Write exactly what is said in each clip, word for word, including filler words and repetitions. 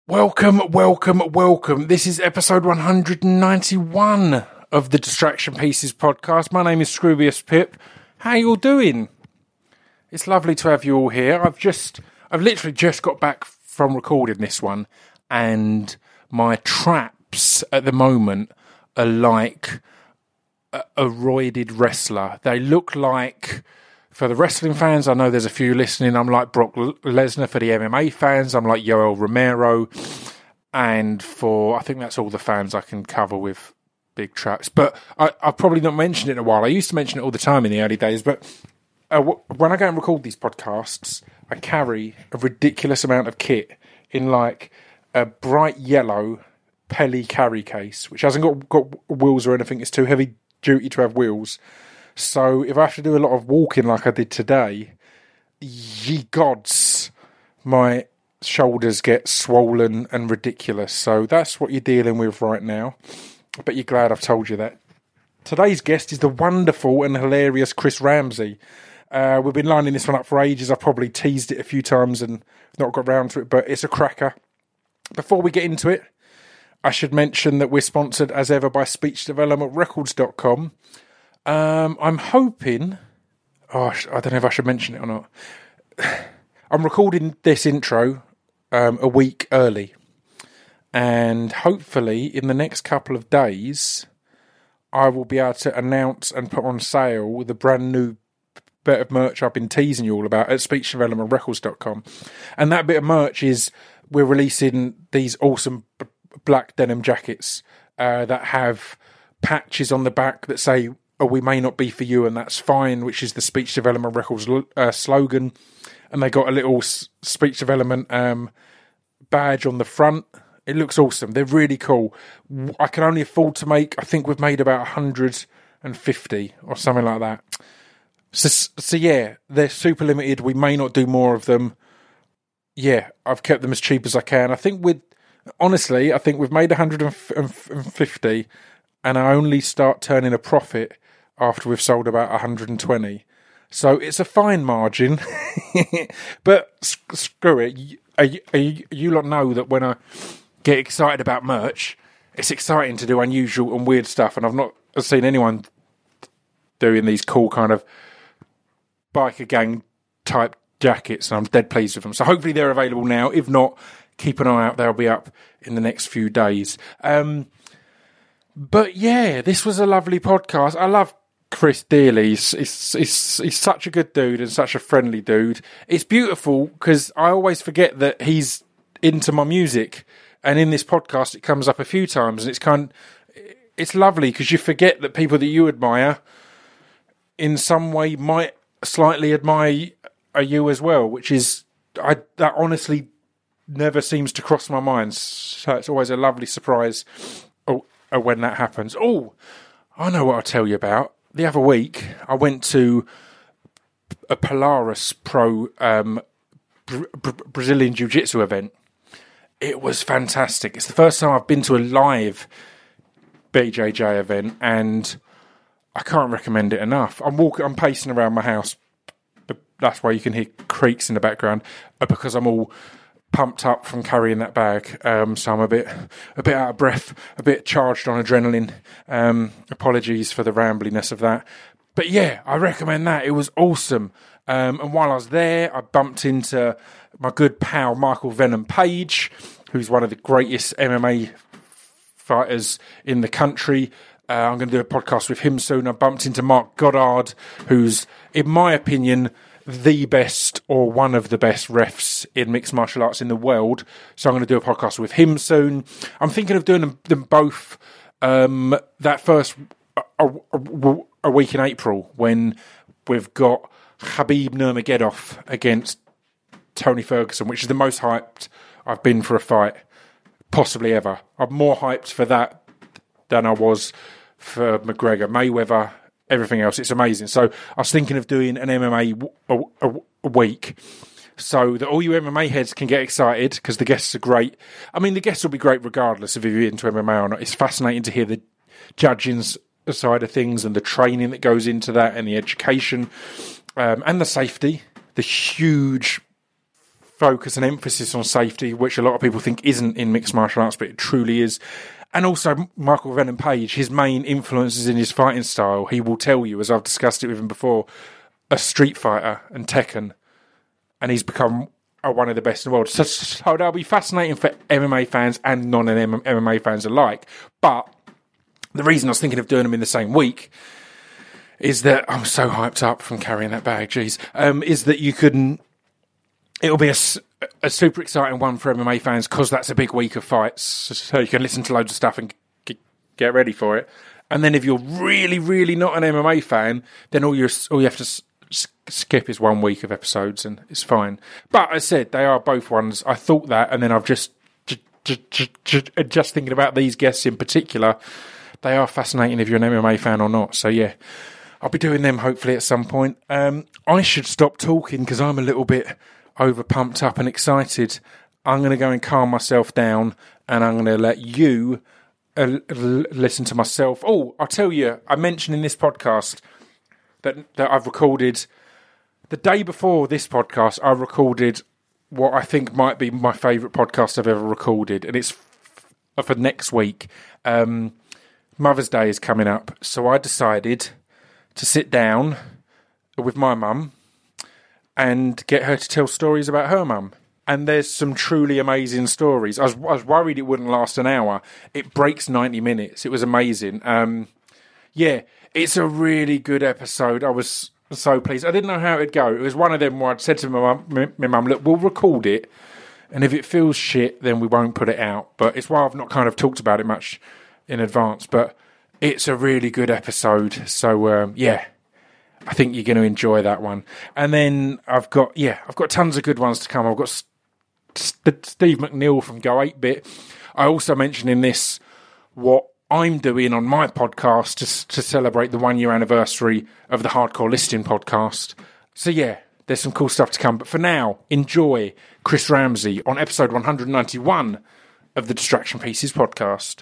Welcome, welcome, welcome. This is episode one hundred ninety-one of the Distraction Pieces podcast. My name is Scroobius Pip. How you all doing? It's lovely to have you all here. I've just, I've literally just got back from recording this one, and my traps at the moment are like a, a roided wrestler. They look like, for the wrestling fans, I know there's a few listening, I'm like Brock Lesnar. For the M M A fans, I'm like Yoel Romero. And for, I think that's all the fans I can cover with big traps. But I, I've probably not mentioned it in a while. I used to mention it all the time in the early days. But uh, w- when I go and record these podcasts, I carry a ridiculous amount of kit in like a bright yellow Pelly carry case, which hasn't got, got wheels or anything. It's too heavy duty to have wheels. So if I have to do a lot of walking like I did today, ye gods, my shoulders get swollen and ridiculous. So that's what you're dealing with right now. But you're glad I've told you that. Today's guest is the wonderful and hilarious Chris Ramsey. Uh, we've been lining this one up for ages. I've probably teased it a few times and not got round to it, but it's a cracker. Before we get into it, I should mention that we're sponsored as ever by speech development records dot com. Um, I'm hoping, oh, I don't know if I should mention it or not. I'm recording this intro um, a week early, and hopefully in the next couple of days, I will be able to announce and put on sale the brand new bit of merch I've been teasing you all about at speech development records dot com. And that bit of merch is, we're releasing these awesome b- black denim jackets uh, that have patches on the back that say, "Oh, we may not be for you, and that's fine," which is the Speech Development Records uh, slogan. And they got a little s- speech development um, badge on the front. It looks awesome. They're really cool. I can only afford to make, I think we've made about one hundred fifty or something like that. So, so yeah, they're super limited. We may not do more of them. Yeah, I've kept them as cheap as I can. I think with, honestly, I think we've made one hundred fifty, and I only start turning a profit after we've sold about one hundred twenty. So it's a fine margin. But screw it. You, you, you lot know that when I get excited about merch, it's exciting to do unusual and weird stuff. And I've not seen anyone doing these cool kind of biker gang type jackets, and I'm dead pleased with them. So hopefully they're available now. If not, keep an eye out. They'll be up in the next few days. Um, But yeah, this was a lovely podcast. I love Chris dearly. He's, he's, he's, he's such a good dude and such a friendly dude. It's beautiful because I always forget that he's into my music, and in this podcast it comes up a few times, and it's kind of, it's lovely because you forget that people that you admire in some way might slightly admire you as well, which is, I that honestly never seems to cross my mind. So it's always a lovely surprise when that happens. Oh, I know what I'll tell you about. The other week, I went to a Polaris Pro um, Br- Br- Brazilian Jiu-Jitsu event. It was fantastic. It's the first time I've been to a live B J J event, and I can't recommend it enough. I'm walking, I'm pacing around my house, but that's why you can hear creaks in the background, because I'm all pumped up from carrying that bag, um, so I'm a bit, a bit out of breath, a bit charged on adrenaline. Um, apologies for the rambliness of that, but yeah, I recommend that. It was awesome. Um, and while I was there, I bumped into my good pal Michael Venom Page, who's one of the greatest M M A fighters in the country. Uh, I'm going to do a podcast with him soon. I bumped into Mark Goddard, who's, in my opinion, the best or one of the best refs in mixed martial arts in the world. So I'm going to do a podcast with him soon. I'm thinking of doing them, them both um, that first a, a, a week in April, when we've got Khabib Nurmagomedov against Tony Ferguson, which is the most hyped I've been for a fight possibly ever. I'm more hyped for that than I was for McGregor, Mayweather, everything else. It's amazing. So I was thinking of doing an M M A a, a, a week, so that all you M M A heads can get excited, because the guests are great. I mean, the guests will be great regardless of if you're into M M A or not. It's fascinating to hear the judging side of things and the training that goes into that, and the education um, and the safety, the huge focus and emphasis on safety, which a lot of people think isn't in mixed martial arts, but it truly is. And also Michael Venom Page, his main influences in his fighting style, he will tell you, as I've discussed it with him before, a Street Fighter and Tekken, and he's become one of the best in the world. So, so that'll be fascinating for M M A fans and non-M M A fans alike. But the reason I was thinking of doing them in the same week is that I'm so hyped up from carrying that bag, geez, um, is that you couldn't, it'll be a, a super exciting one for M M A fans because that's a big week of fights, so you can listen to loads of stuff and g- get ready for it. And then if you're really, really not an M M A fan, then all, you're, all you have to s- skip is one week of episodes and it's fine. But I said, they are both ones. I thought that, and then I've just, j- j- j- j- just thinking about these guests in particular, they are fascinating if you're an M M A fan or not. So yeah, I'll be doing them hopefully at some point. Um, I should stop talking because I'm a little bit over pumped up and excited. I'm going to go and calm myself down and I'm going to let you uh, l- listen to myself. Oh, I'll tell you, I mentioned in this podcast that that I've recorded, the day before this podcast, I recorded what I think might be my favourite podcast I've ever recorded, and it's f- for next week. Um, Mother's Day is coming up, so I decided to sit down with my mum and get her to tell stories about her mum. And there's some truly amazing stories. I was, I was worried it wouldn't last an hour. It breaks ninety minutes. It was amazing. Um, yeah, it's a really good episode. I was so pleased. I didn't know how it'd go. It was one of them where I'd said to my mum, my mum, look, we'll record it, and if it feels shit, then we won't put it out. But it's why I've not kind of talked about it much in advance. But it's a really good episode. So, um, yeah, I think you're going to enjoy that one. And then I've got, yeah, I've got tons of good ones to come. I've got St- Steve McNeil from Go eight bit. I also mentioned in this what I'm doing on my podcast to, to celebrate the one year anniversary of the Hardcore Listing podcast. So yeah, there's some cool stuff to come. But for now, enjoy Chris Ramsey on episode one hundred ninety-one of the Distraction Pieces podcast.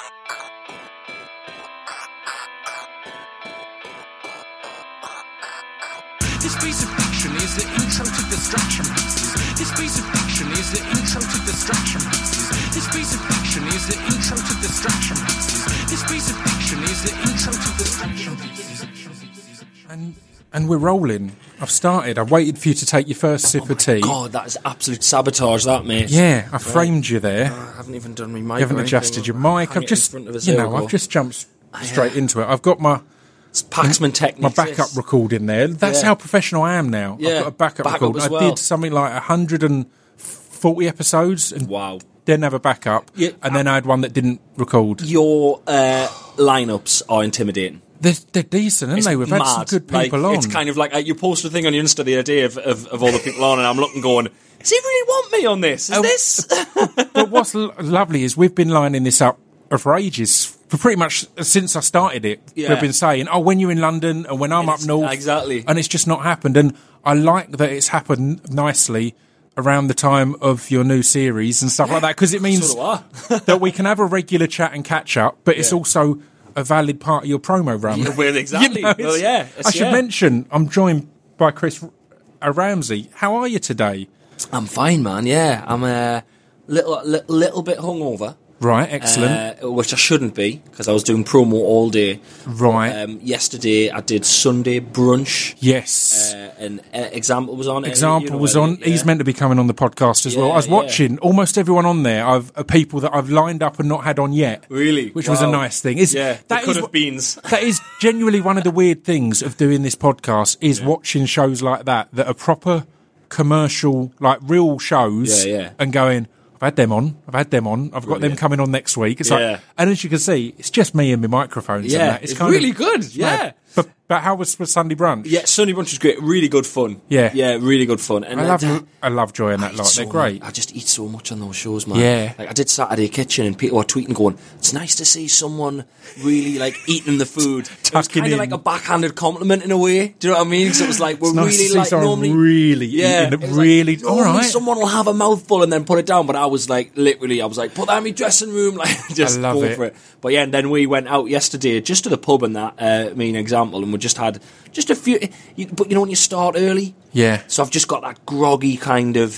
This piece of fiction is the intro to Distraction Pieces. This piece of fiction is the intro to Distraction Pieces. This piece of fiction is the intro to Distraction Pieces. This piece of fiction is the intro to Distraction Pieces. And and we're rolling. I've started. I've waited for you to take your first sip Oh of tea. God, that is absolute sabotage, that, mate. Yeah, I framed you there. I haven't even done my mic. You haven't or adjusted anything. your mic. Hang I've it just, in front of us. you There know, we go. I've just jumped Ah, straight yeah. into it. I've got my It's Paxman technique. my backup this. recording there. That's Yeah. how professional I am now. Yeah. I've got a backup, Backup recording. as I well. did something like one hundred forty episodes and Wow. didn't have a backup. Yeah. And then I had one that didn't record. Your uh, lineups are intimidating. They're, they're decent, aren't It's they? We've had some mad. good people like, on. It's kind of like uh, you posted a thing on your Insta the other day of, of, of all the people on, and I'm looking going, does he really want me on this? Is Oh, this? But what's l- lovely is we've been lining this up for ages, for pretty much since I started it. Yeah. We've been saying, oh, when you're in London and when I'm up It's- north. exactly. And it's just not happened. And I like that it's happened nicely around the time of your new series and stuff like that, because it means So do I. that we can have a regular chat and catch up, but it's Yeah. also a valid part of your promo run. Yeah, well, exactly. know, Well, it's- yeah, I it's- should yeah. mention, I'm joined by Chris uh, Ramsey. How are you today? I'm fine, man. Yeah, I'm a little, li- little bit hungover. Right, excellent. Uh, which I shouldn't be, because I was doing promo all day. right. Um, yesterday I did Sunday brunch. yes. Uh, and uh, Example was on. Example you know, was uh, on. yeah. He's meant to be coming on the podcast as well. Yeah, I was yeah. watching almost everyone on there. I've uh, people that I've lined up and not had on yet. Really? which was a Wow. nice thing. Is Yeah, that could is have what- beans. That is genuinely one of the weird things of doing this podcast is watching shows like that that are proper commercial, like real shows, Yeah, yeah. and going, I've had them on. I've had them on. I've got them Brilliant. coming on next week. It's Yeah. like, and as you can see, it's just me and my microphones. Yeah, and that. it's kind really of, good, it's mad. yeah. But but how was, was Sunday brunch? Yeah, Sunday brunch was great. Really good fun. Yeah. Yeah, really good fun. And I uh, love I love Joy and I that eat lot. so They're great. much- I just eat so much on those shows, man. Yeah. Like I did Saturday Kitchen, and people were tweeting, going, "It's nice to see someone really like eating the food." It was Tucking kind of in. like a backhanded compliment in a way. Do you know what I mean? Because it was like we're It's nice really to see like someone normally really yeah, eating it it was really. Like, all normally right. someone will have a mouthful and then put it down, but I was like, literally, I was like, put that in my dressing room, like just I love go it. for it. But yeah, and then we went out yesterday just to the pub and that. Uh, I mean, example, and we just had just a few. You, but you know when you start early. Yeah. So I've just got that groggy kind of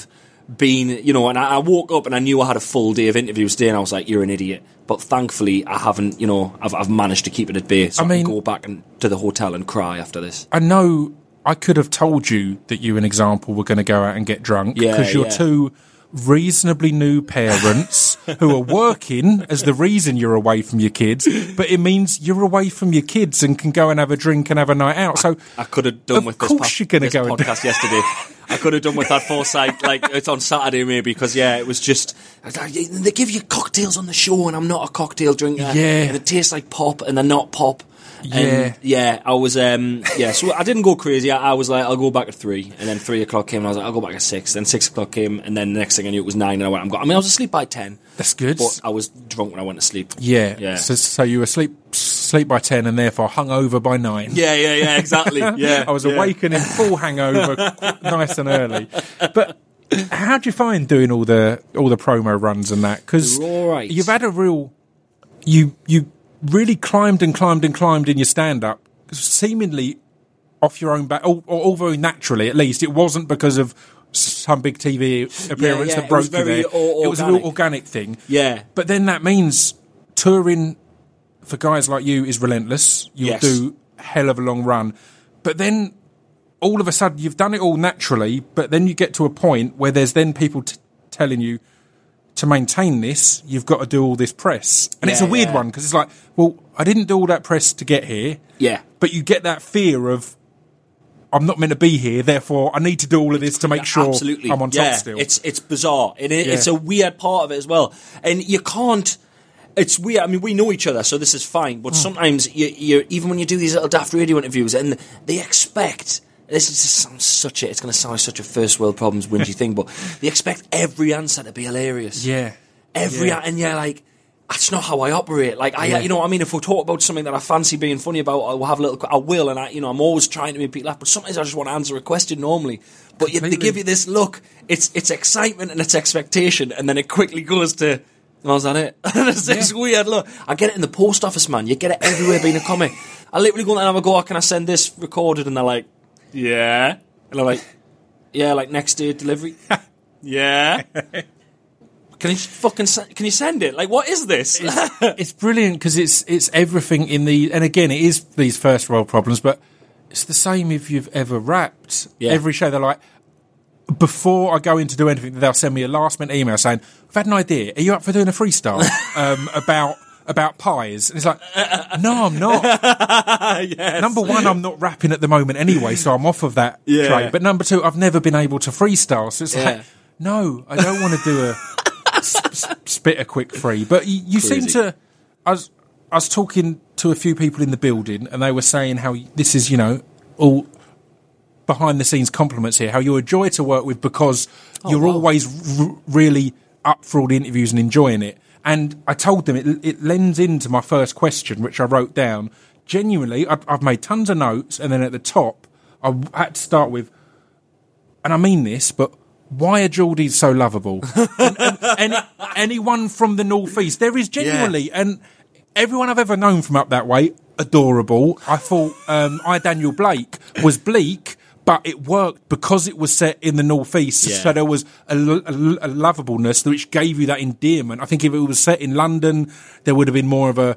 been, you know, and I, I woke up and I knew I had a full day of interviews today, and I was like, "You're an idiot." But thankfully, I haven't, you know, I've I've managed to keep it at bay. So I, I mean, can go back and, to the hotel and cry after this. I know I could have told you that you, an example, were going to go out and get drunk Yeah, because you're yeah. two reasonably new parents who are working as the reason you're away from your kids, but it means you're away from your kids and can go and have a drink and have a night out. So I could have done of with this, course pa- you're gonna this go and do- podcast yesterday. I could have done with that foresight, like it's on Saturday maybe, because yeah, it was just they give you cocktails on the show, and I'm not a cocktail drinker. Yeah. And it tastes like pop, and they're not pop. Yeah. And yeah, I was, um, yeah, so I didn't go crazy. I, I was like, I'll go back at three, and then three o'clock came, and I was like, I'll go back at six. Then six o'clock came, and then the next thing I knew, it was nine, and I went, I'm going. I mean, I was asleep by ten. That's good. But I was drunk when I went to sleep. Yeah. Yeah. So, so you were sleep sleep by ten and therefore hungover by nine. Yeah, yeah, yeah, exactly. Yeah, I was yeah. awakening full hangover, nice and early. But how do you find doing all the all the promo runs and that? Because All right. you've had a real, you you really climbed and climbed and climbed in your stand up, seemingly off your own back, or, or all very naturally. At least it wasn't because of some big T V appearance Yeah, yeah, that it broke was you very there. o- It was a real organic. organic thing. Yeah. But then that means touring for guys like you is relentless. You'll Yes. do a hell of a long run. But then all of a sudden you've done it all naturally, but then you get to a point where there's then people t- telling you to maintain this, you've got to do all this press. And it's a Yeah, weird yeah. one because it's like, well, I didn't do all that press to get here. Yeah. But you get that fear of, I'm not meant to be here, therefore I need to do all of this to make sure Absolutely. I'm on yeah, top still. It's it's bizarre. And it, Yeah. it's a weird part of it as well. And you can't. It's weird. I mean, we know each other, so this is fine. Hmm. But sometimes you, you even when you do these little daft radio interviews, and they expect. This is just sounds such a. It's going to sound like such a first world problems whingy thing, but they expect every answer to be hilarious. yeah. Every Yeah. and you're like, that's not how I operate. Like I, Yeah. you know, what I mean, if we talk about something that I fancy being funny about, I will have a little. I will, and I, you know, I'm always trying to make people laugh. But sometimes I just want to answer a question normally. But you, they Completely. give you this look. It's it's excitement and it's expectation, and then it quickly goes to. Oh, is that it? it's this weird look. I get it in the post office, man. You get it everywhere being a comic. I literally go and have a go. Can I send this recorded? And they're like, yeah. And I'm like, yeah, like next day delivery. yeah. Can you fucking se- can you send it? Like, what is this? It's brilliant because it's it's everything in the, and again, it is these first world problems, but it's the same if you've ever rapped. Yeah. Every show, they're like, before I go in to do anything, they'll send me a last minute email saying, I've had an idea. Are you up for doing a freestyle um, about about pies? And it's like, no, I'm not. yes. Number one, I'm not rapping at the moment anyway, so I'm off of that Yeah. train. But number two, I've never been able to freestyle. So it's Yeah. like, no, I don't want to do a sp- sp- spit a quick free. But you, you seem Crazy. to. I was I was talking to a few people in the building, and they were saying how this is, you know, all behind the scenes compliments here. How you're a joy to work with because you're wow. always r- really up for all the interviews and enjoying it. And I told them it, it lends into my first question, which I wrote down. Genuinely, I've, I've made tons of notes, and then at the top, I had to start with, and I mean this, but why are Geordies so lovable? and, and, any, anyone from the northeast, there is genuinely, and everyone I've ever known from up that way, adorable. I thought um, I Daniel Blake was bleak, but it worked because it was set in the northeast. Yeah. So there was a, lo- a, lo- a lovableness which gave you that endearment. I think if it was set in London, there would have been more of a,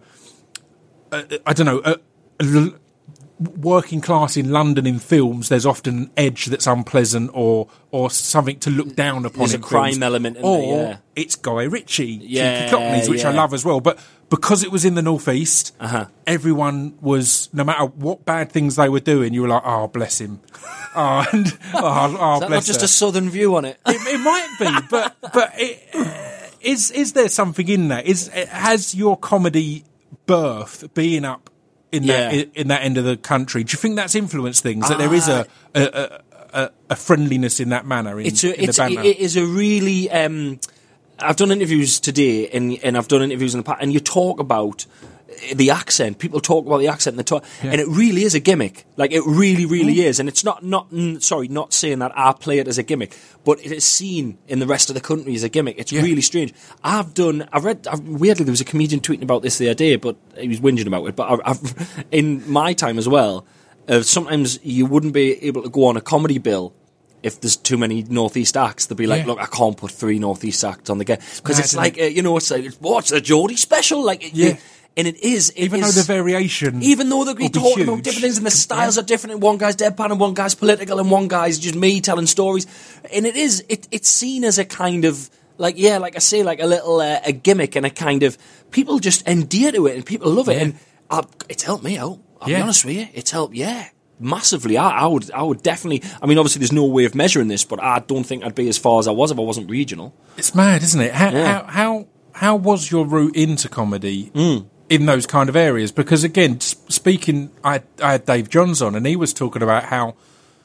a I don't know, a, a l- working class in London in films. There's often an edge that's unpleasant or or something to look down upon. There's in a crime films. element in or there, yeah. it's Guy Ritchie, Yeah, Cheeky Cockneys, which I yeah. love as well. But because it was in the northeast, Uh-huh. everyone was, no matter what bad things they were doing, you were like, oh, bless him. Oh, and, oh, oh Is that bless not just her. a southern view on it? It, it might be, but but it, is is there something in that? Is has your comedy birth being up in that Yeah. in that end of the country? Do you think that's influenced things? That there is a a, a, a, a friendliness in that manner in, It's a, in it's, the banner. it is a really. Um, I've done interviews today, and and I've done interviews in the past, and you talk about the accent. People talk about the accent, and, they talk, and it really is a gimmick. Like it really, really is. And it's not not mm, sorry, not saying that I play it as a gimmick, but it is seen in the rest of the country as a gimmick. It's Yeah. really strange. I've done. I read I've, weirdly there was a comedian tweeting about this the other day, but he was whinging about it. But I've, I've in my time as well, uh, sometimes you wouldn't be able to go on a comedy bill if there's too many Northeast acts, they'll be like, Yeah. look, I can't put three Northeast acts on the game. Because mad, it's isn't like, uh, you know, it's like, what's a Geordie special? Like, it, Yeah. it- and it is. It Even is, though the variation, even though they're will be talking about huge. different things and the styles are different, and one guy's deadpan and one guy's political and one guy's just me telling stories, and it is it, it's seen as a kind of like yeah, like I say, like a little uh, a gimmick and a kind of people just endear to it and people love it, Yeah. and uh, it's helped me out. I'll Yeah. be honest with you, it's helped. Yeah. Massively, I, I would, I would definitely. I mean, obviously, there's no way of measuring this, but I don't think I'd be as far as I was if I wasn't regional. It's mad, isn't it? How Yeah. how, how how was your route into comedy Mm. in those kind of areas? Because again, s- speaking, I I had Dave Johns on, and he was talking about how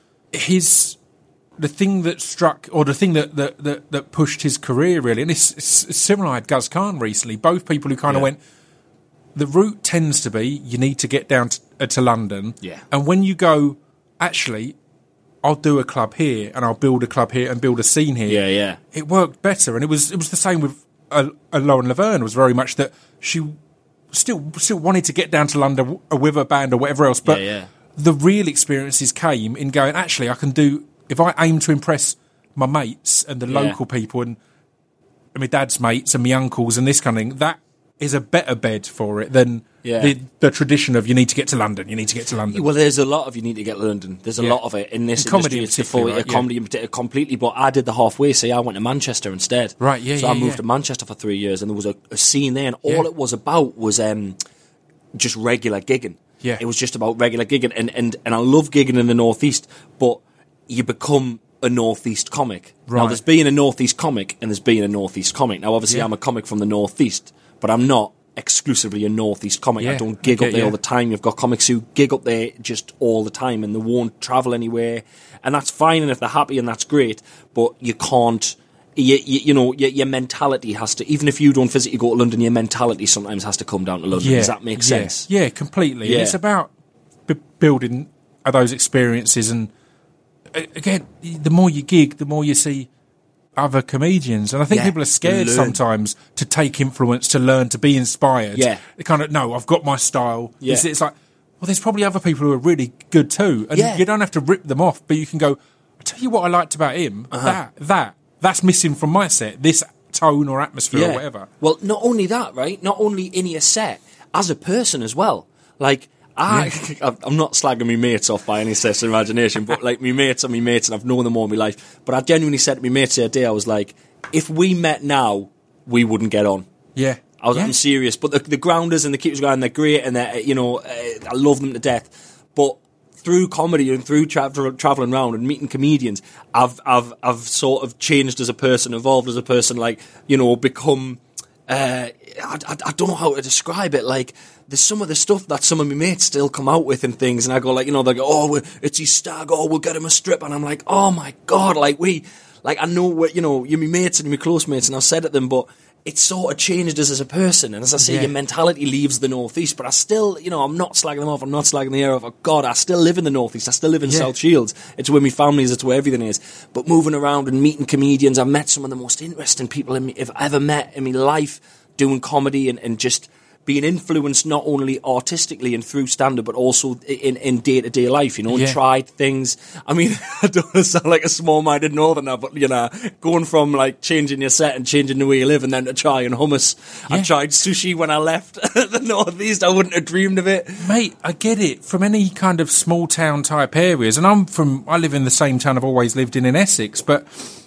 his the thing that struck or the thing that that that, that pushed his career really, and it's, it's, it's similar. I had Guz Khan recently. Both people who kind of Yeah. went. The route tends to be you need to get down to, uh, to London, Yeah. and when you go, actually, I'll do a club here and I'll build a club here and build a scene here. Yeah, yeah. It worked better, and it was it was the same with uh, uh, Lauren Laverne. Was very much that she still still wanted to get down to London w- uh, with a band or whatever else, but Yeah, yeah. the real experiences came in going. Actually, I can do if I aim to impress my mates and the Yeah. local people and, and my dad's mates and my uncles and this kind of thing. That is a better bed for it than Yeah. the, the tradition of you need to get to London. You need to get to London. Well, there's a lot of you need to get to London. There's a Yeah. lot of it in this In comedy industry. in It's the particular, full, right? yeah, comedy in particular, completely. But I did the halfway. See, I went to Manchester instead. Right, yeah, So yeah, I moved yeah. to Manchester for three years, and there was a, a scene there, and Yeah. all it was about was um, just regular gigging. Yeah. It was just about regular gigging, and and and I love gigging in the Northeast, but you become a Northeast comic. Now, Right. there's being a Northeast comic, and there's being a Northeast comic. Now, obviously, Yeah. I'm a comic from the Northeast, but I'm not exclusively a Northeast comic. Yeah, I don't I gig get up there you. all the time. You've got comics who gig up there just all the time, and they won't travel anywhere, and that's fine. And if they're happy, and that's great, but you can't. You, you, you know, your, your mentality has to. Even if you don't physically go to London, your mentality sometimes has to come down to London. Does that make yeah, sense? Yeah, completely. And Yeah. it's about b- building those experiences, and uh, again, the more you gig, the more you see other comedians, and I think Yeah, people are scared learn. sometimes to take influence, to learn, to be inspired. Yeah. They kind of no, I've got my style. Yeah. It's, it's like, well, there's probably other people who are really good too, and Yeah. you don't have to rip them off, but you can go. I tell you what I liked about him. Uh-huh. That that that's missing from my set. This tone or atmosphere or whatever. Well, not only that, right? Not only in your set, as a person as well. Like, I, I'm not slagging my mates off by any stretch of imagination, but like, my mates are my mates and I've known them all my life. But I genuinely said to my mates the other day, I was like, if we met now, we wouldn't get on. Yeah. I was yeah. I'm serious. But the, the Grounders and the Keepers Going, they're great and they're, you know, uh, I love them to death. But through comedy and through tra- tra- traveling around and meeting comedians, I've, I've, I've sort of changed as a person, evolved as a person, like, you know, become, uh, I, I, I don't know how to describe it. Like, there's some of the stuff that some of my mates still come out with and things, and I go like, you know, they go, oh, we- it's his stag, oh, we'll get him a strip, and I'm like, oh my God, like we, like I know what, you know, you're my mates and you're my close mates, and I've said it them, but it's sort of changed us as a person, and as I say, Yeah. your mentality leaves the Northeast, but I still, you know, I'm not slagging them off, I'm not slagging the air off, oh God, I still live in the Northeast, I still live in Yeah. South Shields, it's where my family is, it's where everything is, but moving around and meeting comedians, I've met some of the most interesting people in me, I've ever met in my life, doing comedy and, and just being influenced not only artistically and through stand-up, but also in, in day-to-day life, you know, and Yeah. tried things. I mean, I don't want to sound like a small-minded northerner, but, you know, going from, like, changing your set and changing the way you live and then to trying hummus. I Yeah. tried sushi when I left the Northeast. I wouldn't have dreamed of it. Mate, I get it. From any kind of small town type areas, and I'm from, I live in the same town I've always lived in in Essex, but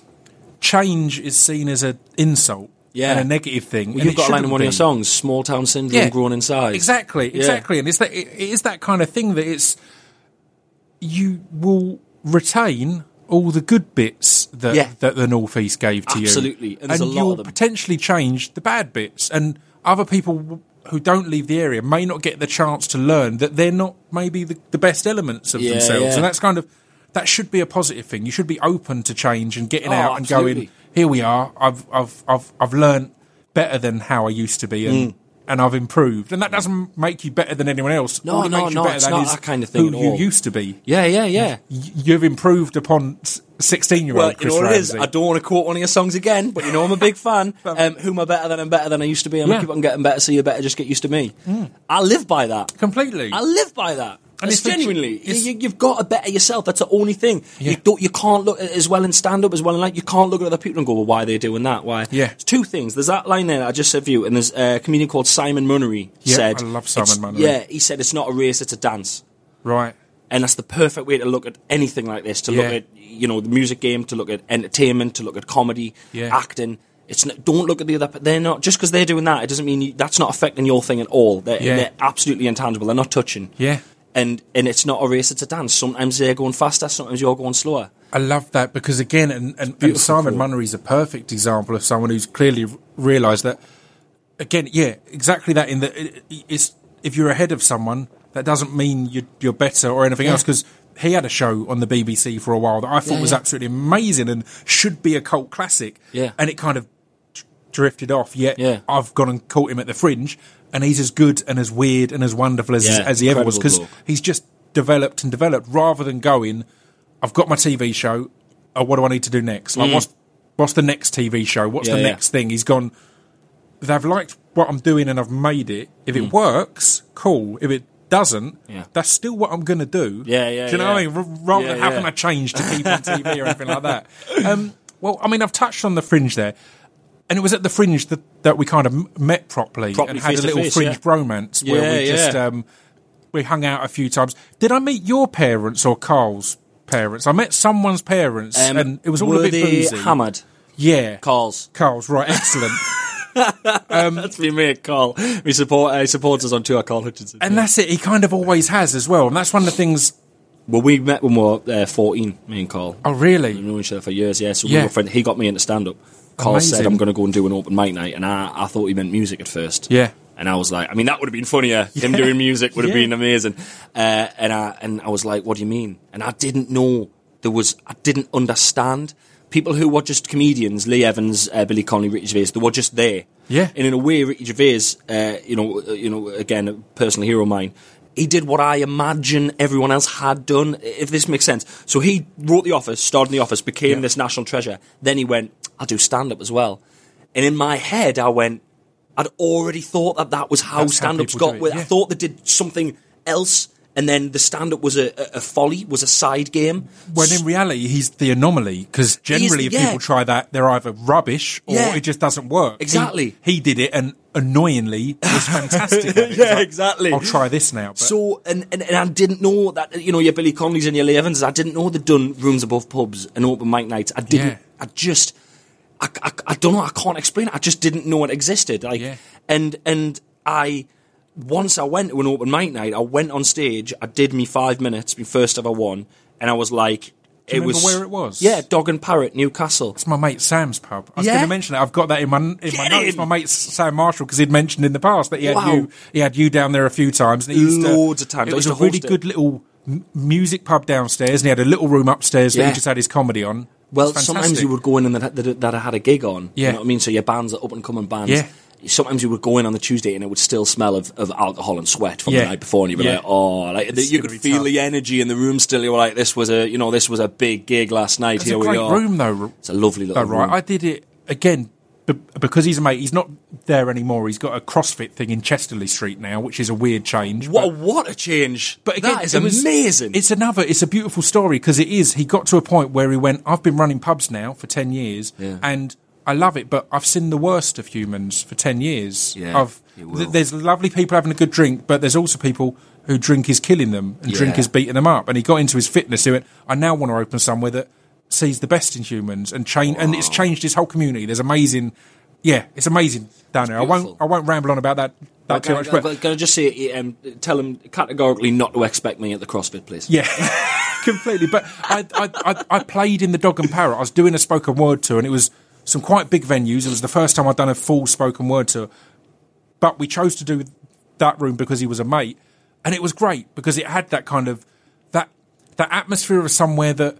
change is seen as an insult Yeah. and a negative thing. Well, and you've it got a line in shouldn't one of your be. songs, Small Town Syndrome Grown in Size. Exactly, Yeah. exactly. And it's that, it, it is that kind of thing that it's, you will retain all the good bits that, Yeah. that the North East gave to Absolutely. you. And there's a lot you'll of them. potentially change the bad bits. And other people who don't leave the area may not get the chance to learn that they're not maybe the, the best elements of Yeah, themselves. yeah. And that's kind of, that should be a positive thing. You should be open to change and getting Oh, out and absolutely. going, here we are, I've, I've, I've, I've learned better than how I used to be. And, Mm. and I've improved. And that doesn't make you better than anyone else. No, All it no, makes you no, better it's than not is that kind of thing who at you all. used to be. Yeah, yeah, yeah. Y- You've improved upon sixteen-year-old Well, you Chris know what it is? Ramsey. I don't want to quote one of your songs again, but you know I'm a big fan. Um, who am I better than I'm better than I used to be? I'm Yeah. going to keep on getting better, so you better just get used to me. I live by that. Completely. I live by that. And it's it's the- genuinely, it's- you, you've got to better yourself. That's the only thing. Yeah. You don't, you can't look at, as well in stand-up as well in like you can't look at other people and go, well, why are they doing that? Why? Yeah. There's two things. There's that line there that I just said for you, and there's a comedian called Simon Munnery Yeah, said, I love Simon it's- Munnery. Yeah, he said it's not a race, it's a dance. Right. And that's the perfect way to look at anything like this. To look Yeah. at, you know, the music game, to look at entertainment, to look at comedy, Yeah. acting. It's not, don't look at the other. They're not just because they're doing that. It doesn't mean you, that's not affecting your thing at all. They're, Yeah. they're absolutely intangible. They're not touching. Yeah. And and it's not a race. It's a dance. Sometimes they're going faster. Sometimes you're going slower. I love that because again, and, and, and beautiful Simon quote. Munnery's a perfect example of someone who's clearly realised that. Again, yeah, exactly that. In that, it, it's if you're ahead of someone, that doesn't mean you're, you're better or anything Yeah. else. Because he had a show on the B B C for a while that I thought Yeah, was yeah. absolutely amazing and should be a cult classic. Yeah. and it kind of d- drifted off. Yet Yeah. I've gone and caught him at the Fringe, and he's as good and as weird and as wonderful as, Yeah, as he ever was incredible because bloke. he's just developed and developed rather than going. I've got my T V show. Oh, what do I need to do next? Like, what's what's the next T V show? What's Mm. Yeah, the yeah. next thing? He's gone. They've liked what I'm doing and I've made it. If it works, cool. If it doesn't, Mm. Yeah. that's still what I'm going to do. Yeah, yeah, Do you know yeah. what I mean? R- Rather Yeah, than how yeah. can I change to keep on T V or anything like that. Um, well, I mean, I've touched on the Fringe there. And it was at the Fringe that, that we kind of m- met properly, Properly and had face a to little face, Fringe yeah. bromance where Yeah, we just yeah. um, we hung out a few times. Did I meet your parents or Carl's parents? I met someone's parents, Um, and it was all were a bit they boozy. hammered. Yeah, Carl's. Carl's right, excellent. That's me mate, Carl. We support. Uh, supports us on tour, Carl Hutchinson. And that's it. He kind of always has as well, and that's one of the things. Well, we met when we were uh, fourteen. Me and Carl. Oh, We've really? known each other for years. Yeah. So Yeah. we were friends. He got me into stand up. Carl Amazing. said, "I'm going to go and do an open mic night," and I, I thought he meant music at first. Yeah. And I was like, I mean, that would have been funnier. Him Yeah. doing music would have Yeah. been amazing. Uh, and I and I was like, what do you mean? And I didn't know there was. I didn't understand people who were just comedians. Lee Evans, uh, Billy Connolly, Ricky Gervais. They were just there. Yeah. And in a way, Ricky Gervais, uh, you know, uh, you know, again, a personal hero of mine. He did what I imagine everyone else had done, if this makes sense. So he wrote The Office, starred in The Office, became Yeah. this national treasure. Then he went, I'll do stand-up as well. And in my head, I went, I'd already thought that that was how That's how stand-ups people got do it, with. yeah. I thought they did something else, and then the stand-up was a, a, a folly, was a side game. When in reality, he's the anomaly, because generally if yeah. people try that, they're either rubbish or Yeah. it just doesn't work. He- Exactly. He, did it, and annoyingly was fantastic at it. It's Yeah, like, exactly. I'll try this now. But So, and, and, and I didn't know that, you know, your Billy Connolly's and your Lee Evans, I didn't know they'd done Rooms Above Pubs and Open Mic Nights. I didn't, Yeah. I just, I, I, I don't know, I can't explain it. I just didn't know it existed. Like, Yeah. and, and I, once I went to an Open Mic Night, I went on stage, I did me five minutes, my first ever one, and I was like, Do you it remember was where it was? Yeah, Dog and Parrot, Newcastle. it's my mate Sam's pub. I was Yeah? going to mention it. I've got that in my in my Get notes. in. My mate Sam Marshall, because he'd mentioned in the past that he had Wow. you. He had you down there a few times. And he used to, Loads of times. It I was used a to really host it. good little m- music pub downstairs, and he had a little room upstairs that Yeah. he just had his comedy on. Well, It was sometimes fantastic. you would go in and that, that, that I had a gig on. Yeah. You know what I mean? So your bands are up and coming bands. Yeah. Sometimes you would go in on the Tuesday and it would still smell of, of alcohol and sweat from Yeah. the night before, and you'd be Yeah. like, "Oh!" Like It's you gonna could be feel tough. the energy in the room. Still, you were like, "This was a, you know, this was a big gig last night." It's Here a we great are. room, though. It's a lovely little Oh, right. room. I did it again b- because he's a mate. He's not there anymore. He's got a CrossFit thing in Chesterley Street now, which is a weird change. what, but- what a change! But again, that is it was- amazing. It's another. It's a beautiful story because it is. He got to a point where he went. I've been running pubs now for ten years, Yeah. and I love it. But I've seen the worst of humans for ten years. Yeah, I've, you will. th- there's lovely people having a good drink, but there's also people who drink is killing them and drink Yeah. is beating them up. And he got into his fitness. He went, I now want to open somewhere that sees the best in humans and change. And it's changed his whole community. There's amazing. Yeah, it's amazing down there. I won't. beautiful. I won't ramble on about that. That too Can, much. I, But can I just say, um, tell him categorically not to expect me at the CrossFit place? yeah, completely. But I, I, I, I played in the Dog and Parrot. I was doing a spoken word tour, and it was some quite big venues. It was the first time I'd done a full spoken word tour. But we chose to do that room because he was a mate, and it was great because it had that kind of that that atmosphere of somewhere that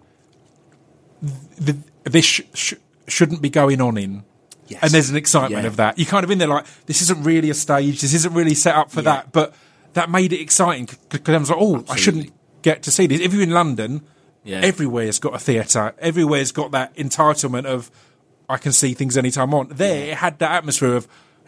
th- this sh- sh- shouldn't be going on in. Yes. And there's an excitement Yeah. of that. You're kind of in there like, this isn't really a stage, this isn't really set up for Yeah. that, but that made it exciting because I was like, oh, I shouldn't get to see this. If you're in London, Yeah. everywhere's got a theatre, everywhere's got that entitlement of, I can see things anytime I want. There, it had that atmosphere of,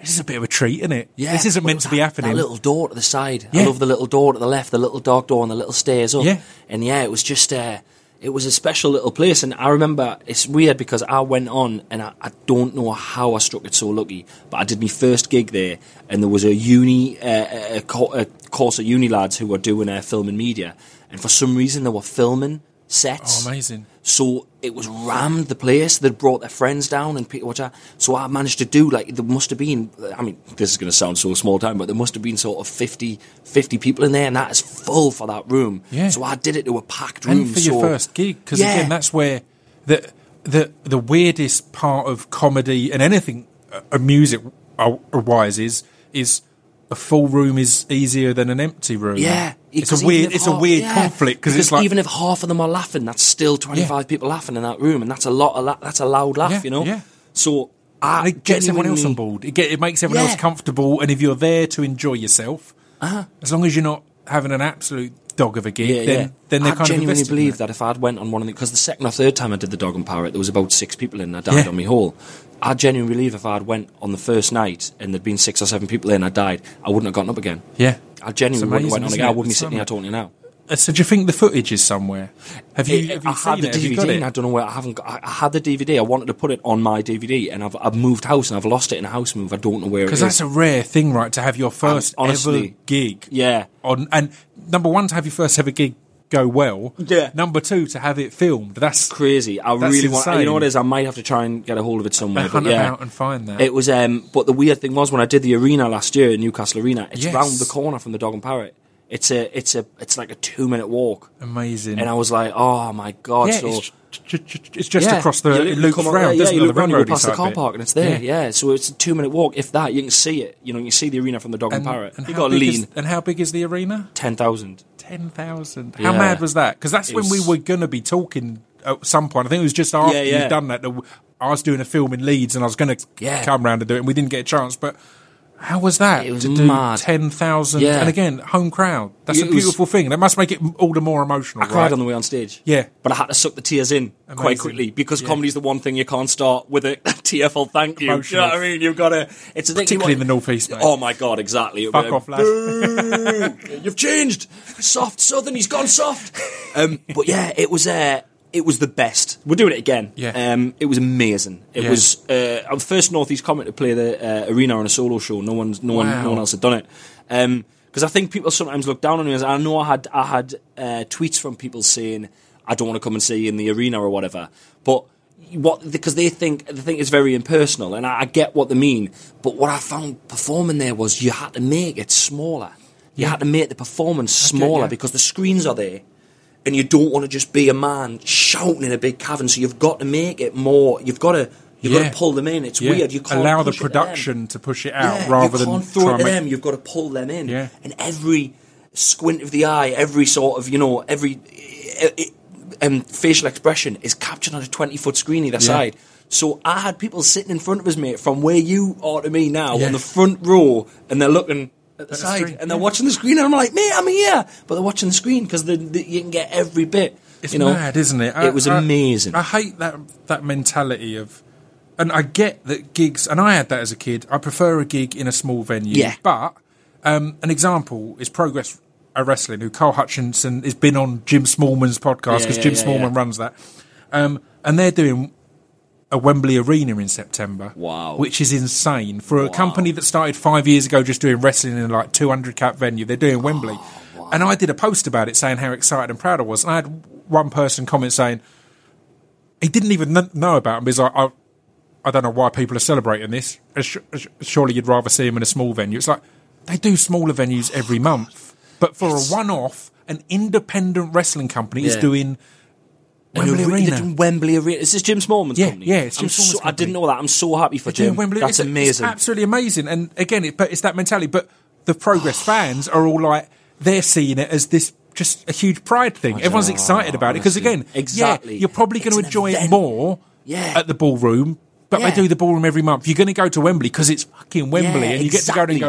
this is a bit of a treat, isn't it? Yeah, This isn't but meant to that, be happening. That little door to the side. Yeah. I love the little door to the left, the little dark door and the little stairs up. Yeah. And yeah, it was just, uh, it was a special little place. And I remember, it's weird because I went on and I, I don't know how I struck it so lucky, but I did my first gig there and there was a uni, uh, a, co- a course of uni lads who were doing uh, film and media. And for some reason they were filming sets. Oh, amazing. So it was rammed, the place. They'd brought their friends down and people watch that. So I managed to do, like, there must have been, I mean, this is going to sound so small time, but there must have been sort of fifty, fifty people in there, and that is full for that room. Yeah. So I did it to a packed room. And for your so, first gig, because Yeah. again, that's where the the the weirdest part of comedy and anything uh, music uh, wise is is a full room is easier than an empty room. Yeah. it's Because a even weird if it's a half- weird yeah. conflict because it's like even if half of them are laughing, that's still twenty-five people laughing in that room, and that's a lot of la- that's a loud laugh, Yeah, you know? yeah. So I it gets everyone else on genuinely- board. It, get, it makes everyone Yeah. else comfortable, and if you're there to enjoy yourself, Uh-huh. as long as you're not having an absolute dog of a gig, Yeah, then yeah. then they're I kind of genuinely invested in believe it. that if I'd went on one of the, because the second or third time I did the Dog and Parrot, there was about six people in, and I died Yeah. on my hole. I genuinely believe if I'd went on the first night and there'd been six or seven people in, I died, I wouldn't have gotten up again. Yeah. I genuinely It's wouldn't have amazing, went on isn't again. I it? wouldn't be It's sitting here something. talking to you now. Uh, So do you think the footage is somewhere? Have you, It- have you I seen had the it? Have D V you D got and I it? don't know where I haven't got, I, I had the D V D. I wanted to put it on my D V D and I've, I've moved house and I've lost it in a house move. I don't know where it is. Because that's a rare thing, right? To have your first Um, honestly, ever gig. yeah. On and number one, to have your first ever gig go well. Yeah. Number two, to have it filmed. That's Crazy. I That's really want. You insane. know what it is? I might have to try and get a hold of it somewhere. hunt But yeah, about and find that. it was. Um, but the weird thing was when I did the arena last year, Newcastle Arena. It's Yes. round the corner from the Dog and Parrot. It's a. It's a. It's like a two minute walk. Amazing. And I was like, oh my god. yeah, so it's, j- j- j- it's just yeah, across you the. It literally loops come up round, there, doesn't yeah, it? you The look round, you road go past the type car bit. park and it's there. Yeah. Yeah. So it's a two minute walk, if that. You can see it. You know, you see the arena from the Dog and, Parrot. You how got to big lean is- and how big is the arena? ten thousand. Ten thousand. How Yeah. mad was that? Because that's It when we was- were going to be talking at some point. I think it was just after Yeah, yeah. you'd done that. that I was doing a film in Leeds and I was going to Yeah. come round and do it, and we didn't get a chance. But how was that? It was to do mad. ten thousand. Yeah. And again, home crowd. That's It a was- beautiful thing. That must make it all the more emotional. I cried right? on the way on stage. Yeah. But I had to suck the tears in quite Amazing. quickly because Yeah. comedy's the one thing you can't start with a tearful thank you. Emotional. You know what I mean? You've got to. It's a thing. you Particularly in want- the North East, mate. Oh my god, exactly. It'll Fuck be like, off, lad. "Boo, you've changed. Soft Southern. He's gone soft. Um, but yeah, it was. Uh, it was the best. We're doing it again. Yeah. Um, it was amazing. It Yeah. was. Uh, I'm the first North East comic to play the uh, arena on a solo show. No one's. No one. Wow. No one else had done it. Um, because I think people sometimes look down on me. As I know I had I had uh, tweets from people saying I don't want to come and see you in the arena or whatever, but what because they think they think it's very impersonal, and I, I get what they mean. But what I found performing there was you had to make it smaller. You Yeah. had to make the performance get smaller you. because the screens are there, and you don't want to just be a man shouting in a big cavern. So you've got to make it more. You've got to you've Yeah. got to pull them in. It's Yeah. weird. You can't allow the push it to them. production to push it out Yeah, rather you than can't throw try it and to make- them. You've got to pull them in. Yeah. And every squint of the eye, every sort of you know, every uh, uh, um, facial expression is captured on a twenty foot screen either side. So I had people sitting in front of us, mate, from where you are to me now Yeah. on the front row, and they're looking at the the side, screen, and they're yeah. watching the screen, and I'm like, mate, I'm here, but they're watching the screen because you can get every bit. It's you know? mad, isn't it? It was amazing. I hate that that mentality of, and I get that gigs, and I had that as a kid. I prefer a gig in a small venue. Yeah. But um, an example is Progress Wrestling, who Carl Hutchinson has been on Jim Smallman's podcast Yeah, because yeah, Jim yeah, Smallman yeah. runs that, um, and they're doing a Wembley Arena in September. Wow. Which is insane for a Wow. company that started five years ago just doing wrestling in like two hundred cap venue. They're doing Wembley. Oh, And I did a post about it saying how excited and proud I was. And I had one person comment saying he didn't even kn- know about him because I, I, I don't know why people are celebrating this. Sh- sh- Surely you'd rather see him in a small venue. It's like they do smaller venues every month. But for a one-off, an independent wrestling company is Yeah. doing And Wembley Are- Arena. They're doing Wembley Arena. Is this Jim Smallman's Yeah, company? yeah, it's Jim I'm Smallman's so, I company. didn't know that. I'm so happy for doing Jim. Wembley. That's it's, amazing. It's absolutely amazing. And again, it, but it's that mentality. But the Progress fans are all like, they're seeing it as this just a huge pride thing. Everyone's know, excited about it because honestly. again, Exactly. yeah, you're probably going It's to an enjoy event. it more Yeah. at the ballroom. But Yeah. they do the ballroom every month. You're going to go to Wembley because it's fucking Wembley, Yeah, and you get to go there and exactly. go,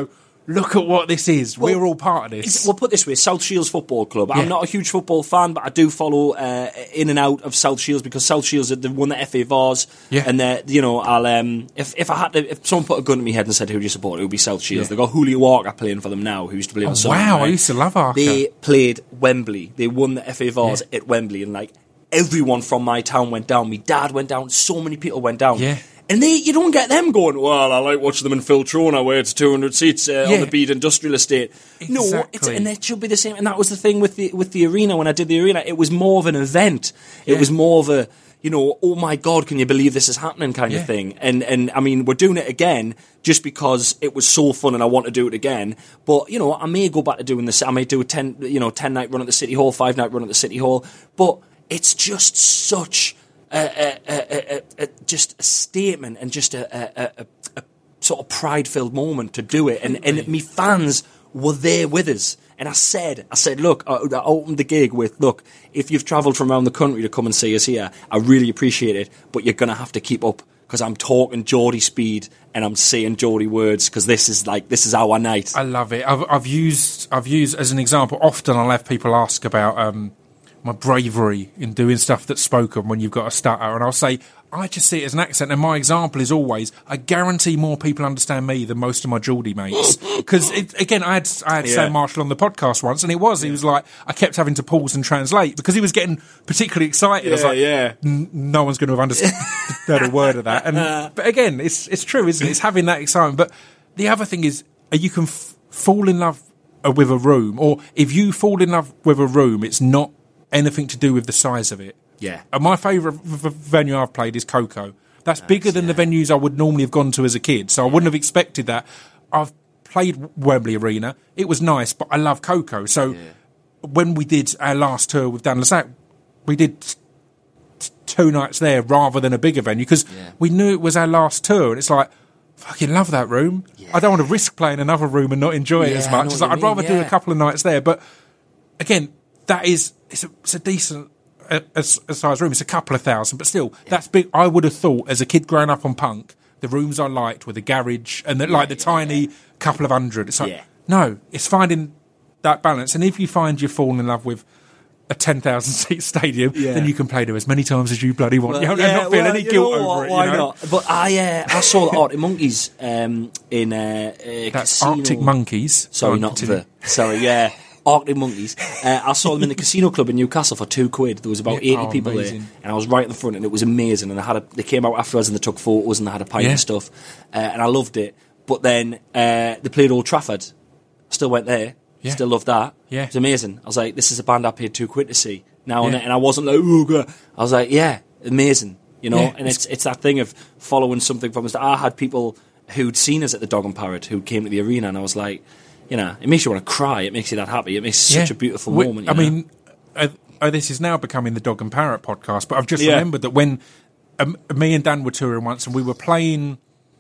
look at what this is. Well, We're all part of this. It's- We'll put it this way, South Shields Football Club. Yeah. I'm not a huge football fan, but I do follow uh, in and out of South Shields because South Shields are the won the F A Vars. Yeah. And they're, you know, I'll um, if if I had to, if someone put a gun to my head and said who do you support, it would be South Shields. Yeah. They've got Julio Walker playing for them now, who used to play on Oh, Sunderland, wow, I right? used to love Arca. They played Wembley. They won the F A Vars Yeah. at Wembley, and like everyone from my town went down. My dad went down. So many people went down. Yeah. And they, you don't get them going, well, I like watching them in Filtrona where it's two hundred seats uh, Yeah. on the Bede Industrial Estate. No, it's, Exactly. and it should be the same. And that was the thing with the with the arena. When I did the arena, it was more of an event. It Yeah. was more of a, you know, oh my God, can you believe this is happening kind Yeah. of thing. And, and I mean, we're doing it again just because it was so fun and I want to do it again. But, you know, I may go back to doing this. I may do a ten, you know, ten night run at the City Hall, five night run at the City Hall. But it's just such... A, a, a, a, a, just a statement and just a, a, a, a sort of pride-filled moment to do it, and and me fans were there with us. And I said, I said, look, I, I opened the gig with, look, if you've travelled from around the country to come and see us here, I really appreciate it, but you're going to have to keep up because I'm talking Geordie speed and I'm saying Geordie words because this is like this is our night. I love it. I've, I've used I've used as an example. Often I'll have people ask about um, my bravery in doing stuff that's spoken when you've got a stutter, and I'll say I just see it as an accent. And my example is always, I guarantee more people understand me than most of my Geordie mates. Because again, I had I had Yeah. Sam Marshall on the podcast once, and it was he was like, I kept having to pause and translate because he was getting particularly excited. I was Yeah, like, yeah. N- no one's going to have understood a word of that. And but again, it's it's true, isn't it? It's having that excitement. But the other thing is, uh, you can f- fall in love uh, with a room, or if you fall in love with a room, it's not anything to do with the size of it. Yeah. And my favourite v- v- venue I've played is Coco. That's bigger than the venues I would normally have gone to as a kid, so I wouldn't have expected that. I've played Wembley Arena. It was nice, but I love Coco. So when we did our last tour with Dan Lasac, we did t- t- two nights there rather than a bigger venue because Yeah. we knew it was our last tour, and it's like, fucking love that room. I don't want to risk playing another room and not enjoy it Yeah, as I much. know It's what like, you I'd rather mean, do yeah. a couple of nights there, but again, that is it's a, it's a decent a, a, a size room. It's a couple of thousand, but still, that's big. I would have thought as a kid growing up on punk, the rooms I liked were the garage and the, like the tiny couple of hundred. It's like Yeah. no, it's finding that balance. And if you find you fall in love with a ten thousand seat stadium, Yeah. then you can play there as many times as you bloody want. Well, you don't yeah, not feel well, any you guilt know over what, it. Why you know? not? But I, uh, I saw the Arctic Monkeys um, in uh, uh, That's casino. Arctic Monkeys. Sorry, Go on, not continue. the. Sorry, yeah. Arctic Monkeys. Uh, I saw them in the casino club in Newcastle for two quid. There was about Yeah, eighty oh, people amazing. there, and I was right in the front, and it was amazing. And I had a, they came out afterwards and they took photos and they had a pint Yeah. and stuff, uh, and I loved it. But then uh, they played Old Trafford. Still went there. Yeah. Still loved that. Yeah. It was amazing. I was like, this is a band I paid two quid to see. Now Yeah. and, and I wasn't like, oh god. I was like, yeah, amazing. You know, Yeah, and it's- it's it's that thing of following something from us. I had people who'd seen us at the Dog and Parrot who came to the arena, and I was like, you know, it makes you want to cry. It makes you that happy. It makes such a beautiful We- moment. You I know? mean, uh, uh, this is now becoming the Dog and Parrot podcast, but I've just Yeah. remembered that when um, me and Dan were touring once and we were playing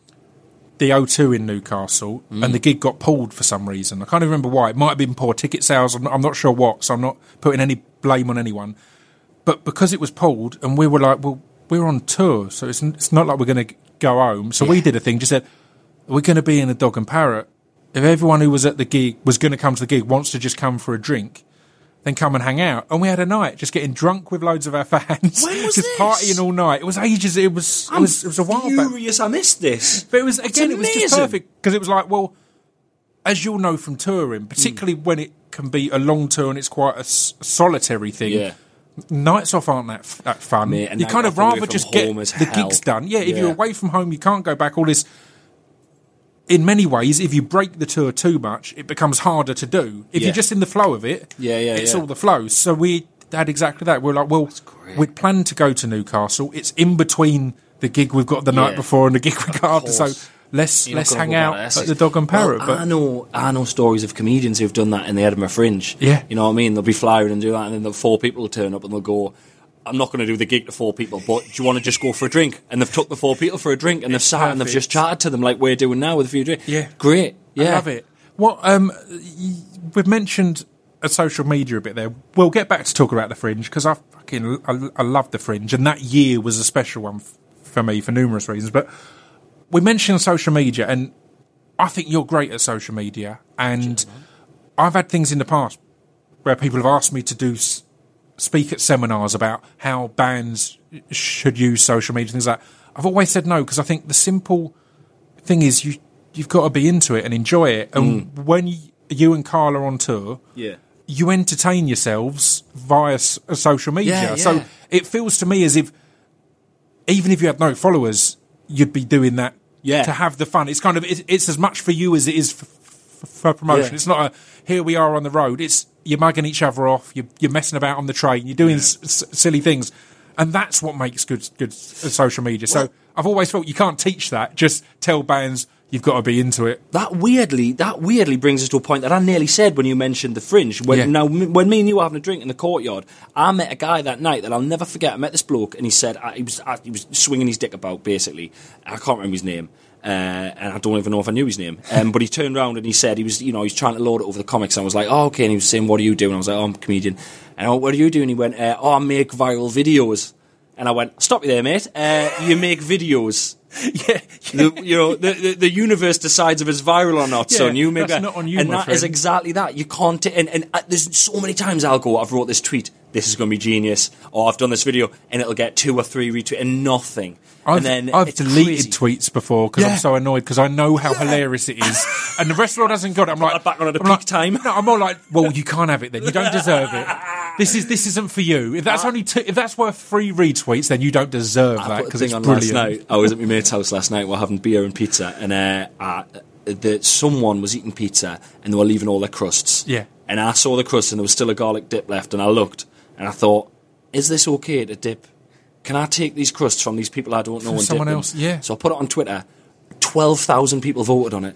the O two in Newcastle Mm. and the gig got pulled for some reason. I can't even remember why. It might have been poor ticket sales. I'm not, I'm not sure what, so I'm not putting any blame on anyone. But because it was pulled and we were like, well, we're on tour, so it's, it's not like we're going to go home. So we did a thing, just said, we're going to be in the Dog and Parrot. If everyone who was at the gig was going to come to the gig wants to just come for a drink, then come and hang out. And we had a night just getting drunk with loads of our fans. When was just this? partying all night. It was ages. It was it I'm was, it was a while back. furious I missed this. But it was again, it was just amazing. perfect because it was like, well, as you'll know from touring, particularly when it can be a long tour and it's quite a, s- solitary thing. Yeah. Nights off aren't that f- that fun. Mate, a you night kind off of away rather from just get home is the hell. gigs done. Yeah, if Yeah. you're away from home, you can't go back. All this. In many ways, if you break the tour too much, it becomes harder to do. If Yeah. you're just in the flow of it, Yeah, yeah, it's yeah. all the flow. So we had exactly that. We're like, well, great. we'd planned to go to Newcastle. It's in between the gig we've got the night Yeah. before and the gig we got after. So course. let's You're not let's gonna hang go out back at there. the Dog and Parrot. Well, but I know, I know stories of comedians who've done that in the Edinburgh Fringe. Yeah. You know what I mean? They'll be flying and do that, and then the four people will turn up and they'll go, I'm not going to do the gig to four people, but do you want to just go for a drink? And they've took the four people for a drink, and they've sat and they've perfect. just chatted to them like we're doing now with a few drinks. Yeah. Great. Yeah. I love it. What um, y- we've mentioned a social media a bit there. We'll get back to talk about the Fringe because I fucking I, I love the Fringe, and that year was a special one f- for me for numerous reasons. But we mentioned social media, and I think you're great at social media, and I've had things in the past where people have asked me to do s- speak at seminars about how bands should use social media, things like that. I've always said no, because I think the simple thing is you, you've got to be into it and enjoy it. And mm. when you, you and Carl are on tour, yeah. you entertain yourselves via s- social media. Yeah, yeah. So it feels to me as if even if you had no followers, you'd be doing that yeah. to have the fun. It's kind of it's, it's as much for you as it is for, for, for promotion. Yeah. It's not a here we are on the road. It's you're mugging each other off. You're, you're messing about on the train. You're doing yeah. s- s- silly things, and that's what makes good good social media. So well, I've always felt you can't teach that. Just tell bands you've got to be into it. That weirdly, that weirdly brings us to a point that I nearly said when you mentioned the Fringe. When yeah. now, when me and you were having a drink in the courtyard, I met a guy that night that I'll never forget. I met this bloke, and he said uh, he was uh, he was swinging his dick about. Basically, I can't remember his name. Uh, and I don't even know if I knew his name. Um, but he turned around and he said he was, you know, he's trying to load it over the comics. And I was like, oh, okay. And he was saying, what are you doing? I was like, oh, I'm a comedian. And I went, what do you do? And he went, uh, oh, I make viral videos. And I went, stop you there, mate. Uh, you make videos. yeah, the, you know, the, the the universe decides if it's viral or not. Yeah, so you make that's a, not on you, and my that friend. is exactly that. You can't. T- and and uh, there's so many times I'll go, I've wrote this tweet. This is going to be genius. Or I've done this video, and it'll get two or three retweets and nothing. I've, and then I've it's deleted crazy. tweets before because Yeah. I'm so annoyed because I know how hilarious it is, and the rest of the world hasn't got it. I'm like, Back on at a I'm peak like, time. No, I'm more like, well, you can't have it then. You don't deserve it. This is this isn't for you. If that's only two, if that's worth three retweets, then you don't deserve I that put a because thing it's on brilliant. last night. I was at my mate's house last night. We're having beer and pizza, and uh, uh, the, someone was eating pizza, and they were leaving all their crusts. Yeah. And I saw the crust, and there was still a garlic dip left, and I looked, and I thought, is this okay to dip? Can I take these crusts from these people I don't know From and someone dip them? else, yeah. So I put it on Twitter. twelve thousand people voted on it.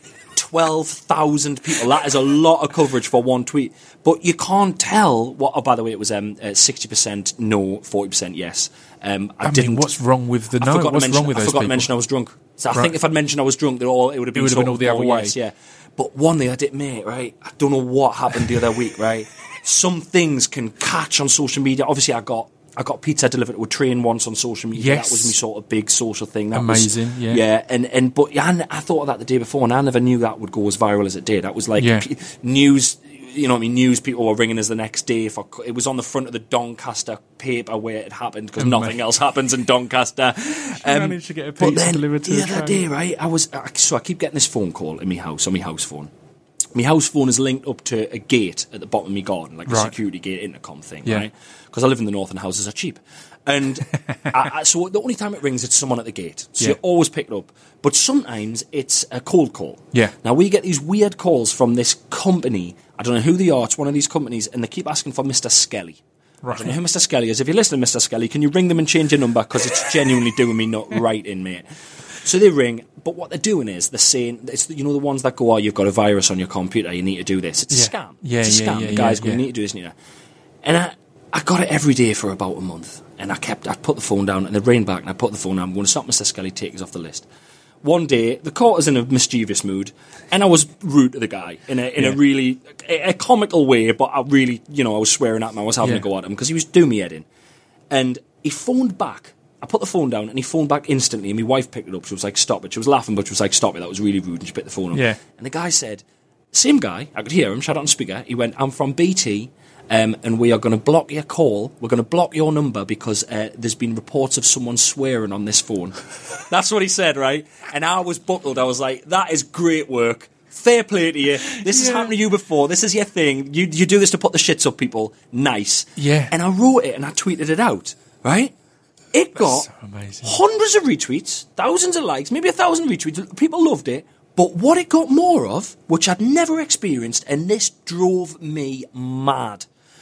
twelve thousand people. That is a lot of coverage for one tweet. But you can't tell what... Oh, by the way, it was um, uh, sixty percent no, forty percent yes. Um, I, I didn't... mean, what's wrong with the I no? forgot to What's mention, wrong with I those forgot people? to mention I was drunk. So I Right. think if I'd mentioned I was drunk, then all it would have been, would have been sort all of the other more way. yes, yeah. But one thing I did, mate, right? I don't know what happened the other week, right? Some things can catch on social media. Obviously, I got I got pizza delivered to a train once on social media. Yes. That was my sort of big social thing. That Amazing, was, yeah. Yeah, and, and but yeah, I, I thought of that the day before, and I never knew that would go as viral as it did. That was like Yeah. p- news. You know what I mean? News people were ringing us the next day. For, it was on the front of the Doncaster paper where it happened because Amazing. nothing else happens in Doncaster. Um, managed to get a but pizza then, delivered to the the other train. day, right? I was uh, so I keep getting this phone call in my house on my house phone. My house phone is linked up to a gate at the bottom of my garden, like a Right. security gate intercom thing, Yeah. right? Because I live in the north and houses are cheap. And I, I, so the only time it rings, it's someone at the gate. So Yeah. you always pick it up. But sometimes it's a cold call. Yeah. Now, we get these weird calls from this company. I don't know who they are. It's one of these companies, and they keep asking for Mister Skelly. I Right. don't know who Mister Skelly is. If you're listening, Mister Skelly, can you ring them and change your number? Because it's genuinely doing me not right in, mate. So they ring, but what they're doing is they're saying, it's, you know, the ones that go, oh, you've got a virus on your computer, you need to do this. It's a Yeah. scam. Yeah, it's a yeah, scam. yeah, the guy's yeah, going, yeah. you need to do this, and you know. And I, I got it every day for about a month. And I kept, I put the phone down, and it rained back, and I put the phone down. I'm going to stop Mister Skelly, take us off the list. One day, the court was in a mischievous mood, and I was rude to the guy in a in Yeah. a really a, a comical way. But I really, you know, I was swearing at him. I was having Yeah. a go at him because he was doing me head in. And he phoned back. I put the phone down, and he phoned back instantly. And my wife picked it up. She was like, "Stop it!" She was laughing, but she was like, "Stop it!" That was really rude. And she picked the phone up. Yeah. And the guy said, "Same guy." I could hear him. Shout out on speaker. He went, "I'm from B T." Um, and we are going to block your call. We're going to block your number because uh, there's been reports of someone swearing on this phone. That's what he said, right? And I was buckled. I was like, that is great work. Fair play to you. This has Yeah. happened to you before. This is your thing. You you do this to put the shits up people. Nice. Yeah. And I wrote it and I tweeted it out, right? It got so amazing. hundreds of retweets, thousands of likes, maybe a thousand retweets. People loved it. But what it got more of, which I'd never experienced, and this drove me mad,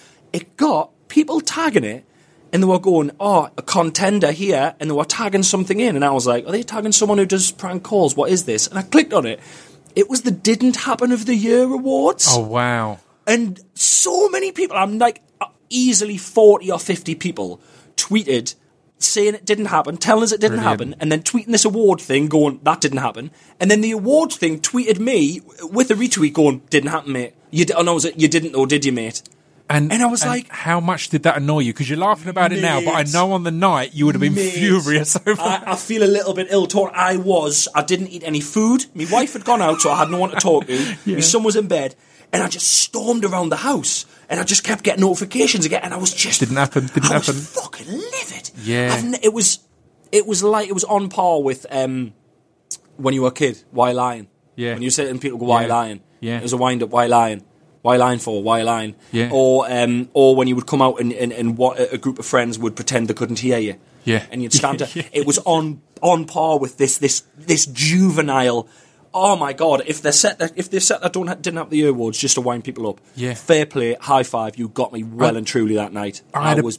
it got people tagging it, and they were going, oh, a contender here, and they were tagging something in, and I was like, are they tagging someone who does prank calls? What is this? And I clicked on it. It was the Didn't Happen of the Year awards. Oh, wow. And so many people, I'm like, easily forty or fifty people tweeted saying it didn't happen, telling us it didn't Brilliant. happen, and then tweeting this award thing going, that didn't happen. And then the award thing tweeted me with a retweet going, didn't happen, mate. You, di- oh, no, was it, you didn't, or did you, mate? And, And I was and like- how much did that annoy you? Because you're laughing about it now, but I Mate. know on the night you would have been Mate, furious over I, I feel a little bit ill taught. I was. I didn't eat any food. My wife had gone out, so I had no one to talk to. My son was in bed, and I just stormed around the house, and I just kept getting notifications again, and I was just Didn't happen, didn't I happen. was fucking livid. Yeah. I've n- it was. It was like it was on par with um, when you were a kid. Why lying? Yeah. When you sit and people go, "Why Yeah. lying?" Yeah. It was a wind up. Why lying? Why lying for? Why lying? Yeah. Or um, or when you would come out and, and, and what a group of friends would pretend they couldn't hear you. Yeah. And you'd stand there. It was on on par with this this this juvenile. Oh my god! If they set that if they set that don't ha- didn't have the awards just to wind people up. Yeah. Fair play, high five. You got me well I- and truly that night. I I, had a- was.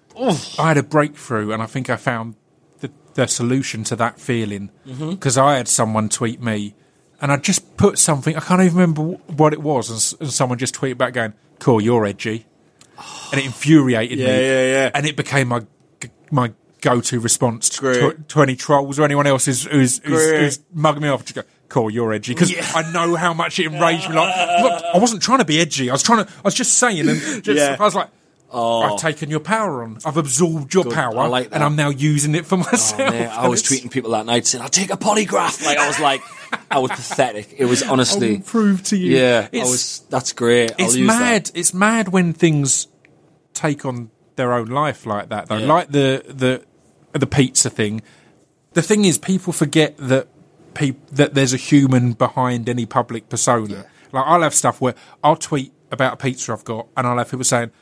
I had a breakthrough, and I think I found the, the solution to that feeling because I had someone tweet me, and I just put something. I can't even remember wh- what it was, and, s- and someone just tweeted back going, "Cool, you're edgy," and it infuriated Yeah, me. yeah, yeah. And it became my g- my go-to response to, Great. to any trolls or anyone else who's who's, who's, Great. who's mugging me off. Just go, "Cool, you're edgy," because Yeah. I know how much it enraged me. Like, look, I wasn't trying to be edgy. I was trying to. I was just saying, and just, Yeah. I was like. I've taken your power on. I've absorbed your Good. power, I like that. and I'm now using it for myself. Oh, man, I And was it's- tweeting people that night saying, "I'll take a polygraph." Like I was like, I was pathetic. It was I will honestly, prove to you. yeah. I it's, was. That's great. I'll it's use mad. That. It's mad when things take on their own life like that, though. Yeah. Like the the the pizza thing. The thing is, people forget that peop- that there's a human behind any public persona. Like I'll have stuff where I'll tweet about a pizza I've got, and I'll have people saying,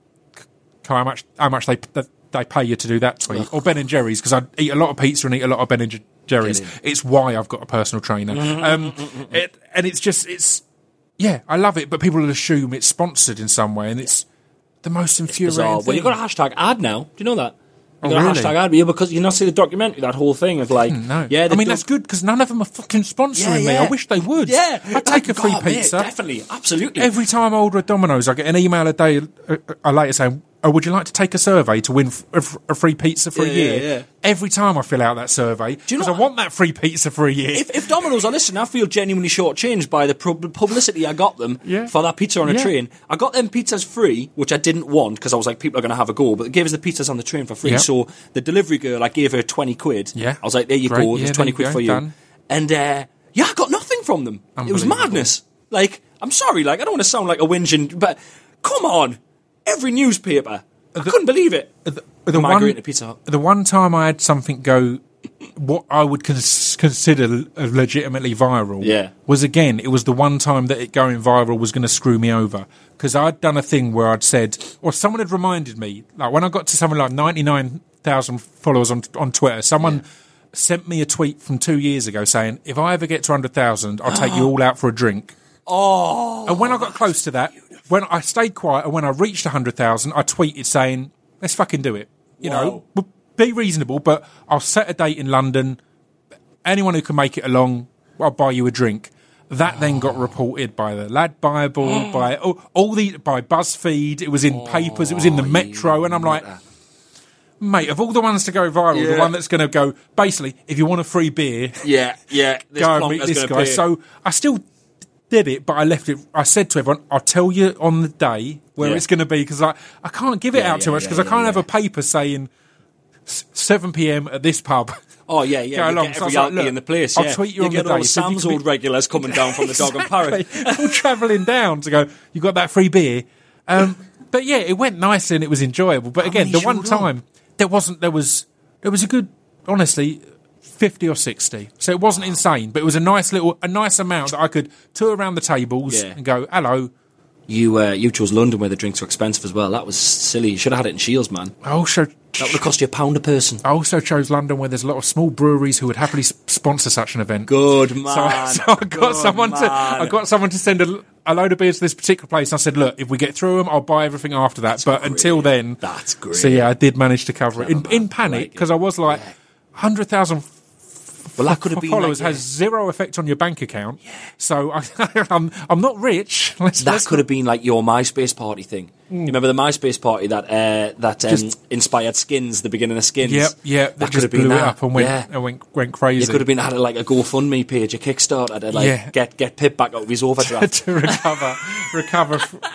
how much how much they they pay you to do that tweet, or Ben and Jerry's, because I eat a lot of pizza and eat a lot of Ben and Jer- Jerry's. Get in. It's why I've got a personal trainer, um, it, and it's just it's yeah, I love it, but people will assume it's sponsored in some way, and it's the most infuriating Bizarre. thing. Well, you got a hashtag ad now. Do you know that? You Oh, got a really? hashtag ad, yeah, because you not see the documentary, that whole thing of like, no, yeah, I they've mean done- that's good because none of them are fucking sponsoring Yeah, me. yeah. I wish they would. Yeah, I'd take a free God, mate, pizza. definitely, absolutely. Every time I order a Domino's, I get an email a day uh, uh, later saying, "Oh, would you like to take a survey to win f- a, f- a free pizza for Yeah, a year?" yeah, yeah. Every time I fill out that survey, you because know- I want that free pizza for a year. if, if Domino's are listening, I feel genuinely shortchanged by the pub- publicity I got them Yeah. for that pizza on a Yeah. train. I got them pizzas free, which I didn't want because I was like, people are going to have a go, but they gave us the pizzas on the train for free. Yeah. So the delivery girl, I gave her twenty quid. Yeah. I was like, there you Great. go, Yeah, there's there twenty you quid go. for you. Done. And uh, yeah, I got nothing from them. It was Unbelievable. madness. Like, I'm sorry, like, I don't want to sound like a whinging, but come on. Every newspaper. I couldn't believe it. the, the Migrating one, to Pizza Hut. the one time I had something go, what I would cons- consider legitimately viral, Yeah. was again, it was the one time that it going viral was going to screw me over. Because I'd done a thing where I'd said, or someone had reminded me, like when I got to something like ninety-nine thousand followers on on Twitter, someone sent me a tweet from two years ago saying, if I ever get to one hundred thousand, I'll take you all out for a drink. Oh. And when I got close to that, when I stayed quiet, and when I reached one hundred thousand, I tweeted saying, let's fucking do it. You know, Wow. w- be reasonable, but I'll set a date in London. Anyone who can make it along, I'll buy you a drink. That then got reported by the Lad Bible, by all, all the by BuzzFeed. It was in papers. It was in the Metro, and I'm like, mate, of all the ones to go viral, the Yeah. one that's going to go basically, if you want a free beer, Yeah, yeah. This go and plonker's meet this gonna guy. pay. So I still did it, but I left it. I said to everyone, "I'll tell you on the day where Yeah. it's going to be," because I I can't give it Yeah, out too yeah, much because yeah, I can't yeah, have yeah. a paper saying s- seven p.m. at this pub. Oh yeah, yeah. Go You along. get So I was every like, auntie look, in the place. I'll Yeah. tweet you on the get all day, the so if you Sam's could be- old regulars coming down from the Dog and Parrot. Exactly. All travelling down to go. You got that free beer, um, but yeah, it went nicely and it was enjoyable. But again, many the one showed up? time there wasn't. There was. There was a good, honestly, fifty or sixty. So it wasn't insane, but it was a nice little, a nice amount that I could tour around the tables Yeah. and go, hello. You uh, you chose London where the drinks were expensive as well. That was silly. You should have had it in Shields, man. I also, That would have cost you a pound a person. I also chose London where there's a lot of small breweries who would happily s- sponsor such an event. Good So, man. so I got Good someone to, man. I got someone to send a, a load of beers to this particular place. And I said, look, if we get through them, I'll buy everything after that. but great. until then, That's great. So yeah, I did manage to cover it in, Clever, in man. panic Like it. because I was like, Yeah. hundred thousand Well, that could have been followers like, has zero effect on your bank account. So I, I'm I'm not rich. Let's, that let's could have been like your MySpace party thing. You remember the MySpace party that uh, that um, Just- inspired Skins, the beginning of Skins? Yep, yeah, That that could just have been blew it that. up and went Yeah. and went went crazy. You could have been had like a GoFundMe page, a Kickstarter to like Yeah. get get Pip back out of his overdraft. to recover recover f-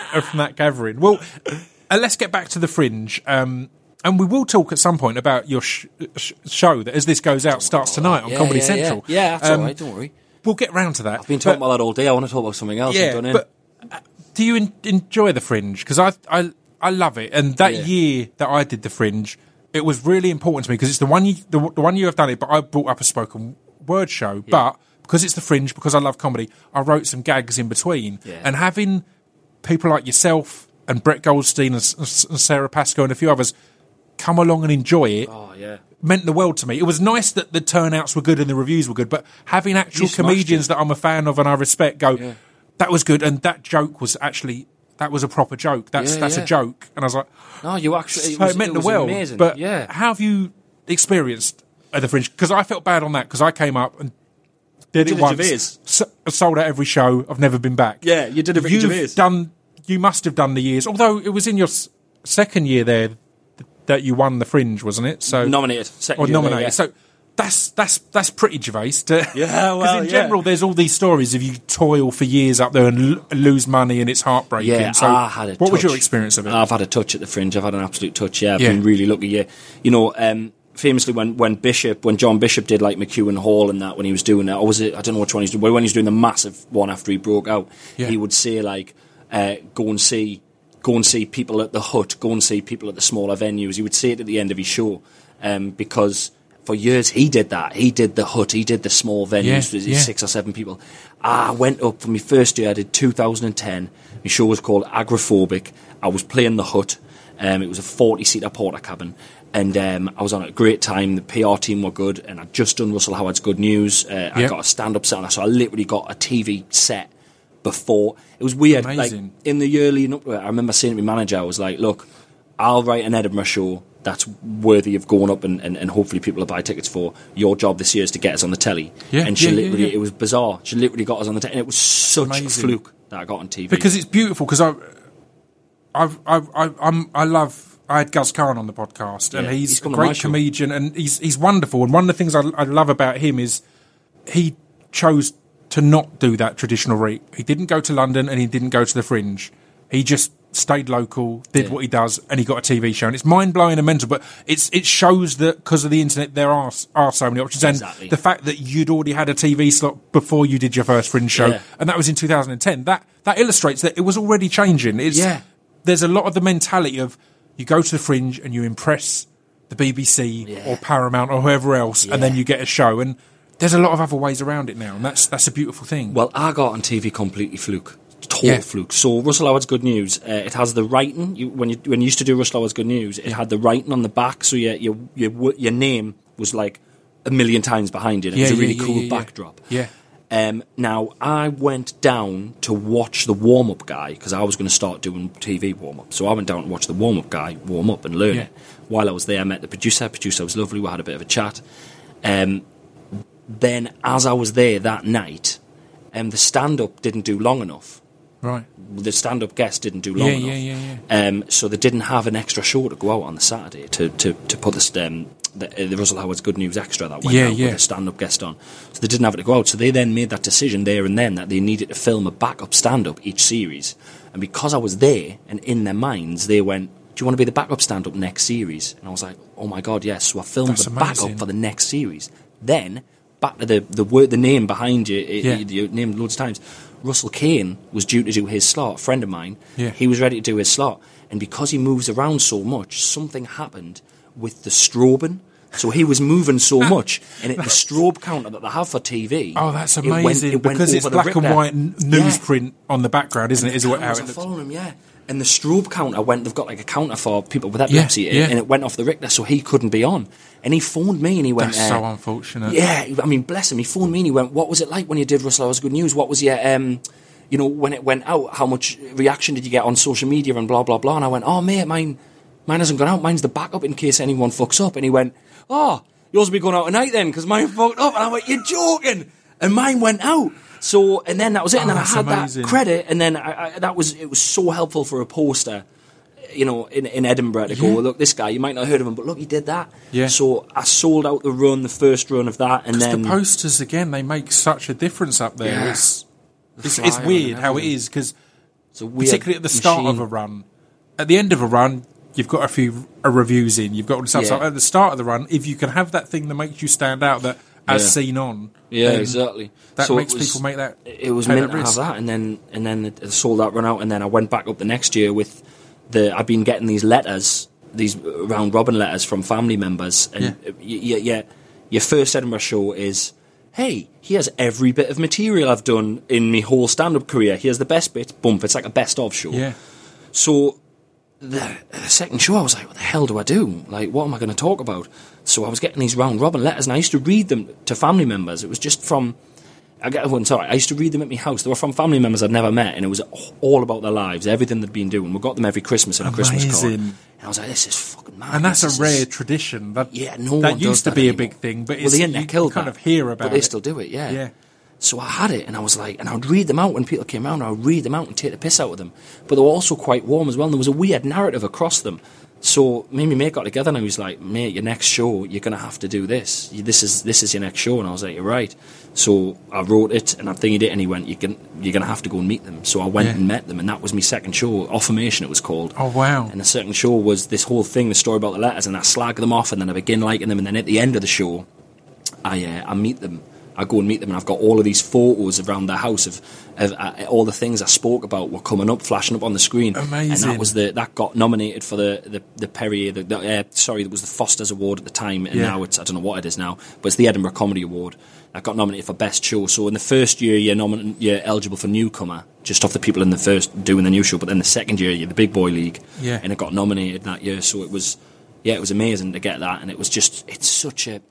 from that gathering. Well, uh, let's get back to the Fringe. Um, and we will talk at some point about your sh- sh- show that, as this goes out, starts tonight on yeah, Comedy yeah, Central. Yeah, yeah that's um, all right, don't worry. We'll get round to that. I've been talking but, about that all day. I want to talk about something else. Yeah, done but uh, do you in- enjoy the Fringe? Because I, I, I love it. And that yeah. year that I did the Fringe, it was really important to me because it's the one you, the, the one year I've done it. But I brought up a spoken word show. Yeah. But because it's the Fringe, because I love comedy, I wrote some gags in between. Yeah. And having people like yourself and Brett Goldstein and, and Sarah Pascoe and a few others come along and enjoy it. Oh yeah. Meant the world to me. It was nice that the turnouts were good and the reviews were good, but having actual comedians that I'm a fan of and I respect go, yeah. that was good, and that joke was actually, that was a proper joke. That's yeah, that's yeah. a joke. And I was like, no, you actually, it, so was, it meant it the was world. Amazing. But yeah. how have you experienced at the Fringe? Because I felt bad on that, because I came up and did you it did once, s- sold out every show, I've never been back. Yeah, you did a Ricky You've Gervais. done, you must have done the years, although it was in your s- second year there, that you won the Fringe, wasn't it? So nominated, second or year nominated. There, yeah. So that's that's that's pretty Gervais. To, yeah, well, because in yeah. general, there's all these stories of you toil for years up there and l- lose money, and it's heartbreaking. Yeah, so I had a what touch. was your experience of it? I've had a touch at the Fringe. I've had an absolute touch. Yeah, I've yeah. been really lucky. Yeah, you know, um, famously when when Bishop, when John Bishop did like McEwen Hall and that, when he was doing that, or was it? I don't know which one he's doing. But when he was doing the massive one after he broke out, yeah. he would say like, uh, "Go and see." Go and see people at the Hut, go and see people at the smaller venues. He would say it at the end of his show um, because for years he did that. He did the Hut, he did the small venues with yeah, yeah. six or seven people. I went up for my first year, I did two thousand ten. My show was called Agrophobic. I was playing the Hut. Um, it was a forty-seater porter cabin. And um, I was on a great time. The P R team were good. And I'd just done Russell Howard's Good News. Uh, I yep. got a stand-up set on that. So I literally got a T V set before. It was weird. Amazing. Like in the year leading up to it, I remember saying to my manager, I was like, look, I'll write an Edinburgh show that's worthy of going up and, and, and hopefully people will buy tickets for. Your job this year is to get us on the telly. Yeah, and she yeah, literally, yeah, yeah. it was bizarre. She literally got us on the telly. And it was such Amazing. a fluke that I got on T V. Because it's beautiful, because I, I've, I've, I've, I'm, I love, I had Guz Khan on the podcast, and Yeah, he's, he's a come on my great show. comedian, and he's he's wonderful. And one of the things I, I love about him is he chose to not do that traditional route. He didn't go to London, and he didn't go to the Fringe. He just stayed local, did Yeah. what he does, and he got a T V show. And it's mind blowing and mental, but it's it shows that because of the internet, there are are so many options, Exactly. and the fact that you'd already had a T V slot before you did your first Fringe show, Yeah. and that was in two thousand ten. That that illustrates that it was already changing. It's, Yeah. There's a lot of the mentality of you go to the Fringe and you impress the B B C Yeah. or Paramount or whoever else, Yeah. and then you get a show. And there's a lot of other ways around it now, and that's that's a beautiful thing. Well, I got on T V completely fluke. Total Yeah. fluke. So Russell Howard's Good News, uh, it has the writing. You, when you when you used to do Russell Howard's Good News, it had the writing on the back, so your your your, your name was like a million times behind it. It Yeah, was a yeah, really yeah, cool yeah, yeah. backdrop. Yeah. Um, now, I went down to watch the warm-up guy because I was going to start doing T V warm-up. So I went down to watch the warm-up guy warm up and learn Yeah. it. While I was there, I met the producer. The producer was lovely. We had a bit of a chat. Um, then, as I was there that night, um, the stand-up didn't do long enough. Right. The stand-up guest didn't do long Yeah, enough. yeah, yeah, yeah. Um, so they didn't have an extra show to go out on the Saturday to, to, to put this, um, the, uh, the Russell Howard's Good News extra that went Yeah, out yeah. with a stand-up guest on. So they didn't have it to go out. So they then made that decision there and then that they needed to film a backup stand-up each series. And because I was there and in their minds, they went, do you want to be the backup stand-up next series? And I was like, oh my God, yes. So I filmed That's the amazing. backup for the next series. Then, back to the, the word, the name behind you, it, Yeah. you named loads of times. Russell Kane was due to do his slot, a friend of mine. Yeah. He was ready to do his slot. And because he moves around so much, something happened with the strobing. So he was moving so much, and it, the strobe counter that they have for T V. Oh, that's it went- amazing, it went because it's over the black and Richter. white n- Yeah. newsprint on the background, isn't it? Is what how Cameras it are looks. following him, yeah. And the strobe counter went, they've got like a counter for people with Yeah, epilepsy, yeah. and it went off the Richter, so he couldn't be on. And he phoned me and he went, That's uh, so unfortunate. yeah, I mean, bless him. He phoned me and he went, what was it like when you did Russell Howard's Good News? What was your, um, you know, when it went out, how much reaction did you get on social media and blah, blah, blah? And I went, oh, mate, mine, mine hasn't gone out. Mine's the backup in case anyone fucks up. And he went, oh, yours will be going out tonight then because mine fucked up. And I went, you're joking. And mine went out. So, and then that was it. And Oh, then I that's had amazing. that credit. And then I, I, that was, it was so helpful for a poster, you know, in, in Edinburgh to Yeah. go, look, this guy, you might not have heard of him, but look, he did that. Yeah. So I sold out the run, the first run of that. And then the posters again, they make such a difference up there. Yeah. It's The it's, it's flyer weird and how it everything. is because It's a weird particularly at the start machine. of a run. At the end of a run, you've got a few uh, reviews in. You've got all the stuff. Yeah. So at the start of the run, if you can have that thing that makes you stand out, that as Yeah. seen on, Yeah, then exactly. that So it makes was- people make that. It was take meant that to have risk. that, and then and then it it sold that run out, and then I went back up the next year with the. I've been getting these letters, these round robin letters from family members, and Yeah. y- y- yeah, your first Edinburgh show is, hey, here's every bit of material I've done in my whole stand-up career. Here's the best bits. Bump. It's like a best-of show. Yeah, So the, the second show, I was like, what the hell do I do? Like, what am I going to talk about? So I was getting these round robin letters, and I used to read them to family members. It was just from, I get one, sorry, I used to read them at my house. They were from family members I'd never met, and it was all about their lives, everything they'd been doing. We got them every Christmas in a Christmas card. Amazing. And I was like, this is fucking mad. and that's This a is- rare tradition. That Yeah, no that one used does to that be a anymore. big thing, but Well, it's, the internet you, killed you kind that. of hear about But they it. still do it, yeah. Yeah. So I had it, and I was like, and I would read them out when people came around. I would read them out and take the piss out of them. But they were also quite warm as well, and there was a weird narrative across them. So me and my mate got together, and he was like, mate, your next show, you're going to have to do this. You- This is this is your next show. And I was like, you're right. So I wrote it, and I thingied it, and he went, you can, you're going to have to go and meet them. So I went Yeah. and met them, and that was my second show, Affirmation it was called. Oh wow! And the second show was this whole thing, the story about the letters, and I slag them off, and then I begin liking them, and then at the end of the show, I uh, I meet them. I go and meet them, and I've got all of these photos around their house of, of uh, all the things I spoke about were coming up, flashing up on the screen. Amazing. And that was the that got nominated for the the, the Perrier. The, the, uh, sorry, it was the Foster's Award at the time, and Yeah. now it's I don't know what it is now, but it's the Edinburgh Comedy Award. I got nominated for best show. So in the first year, you're nomin- you're eligible for newcomer, just off the people in the first doing the new show. But then the second year, you're the Big Boy League, Yeah. and it got nominated that year. So it was, yeah, it was amazing to get that, and it was just it's such a.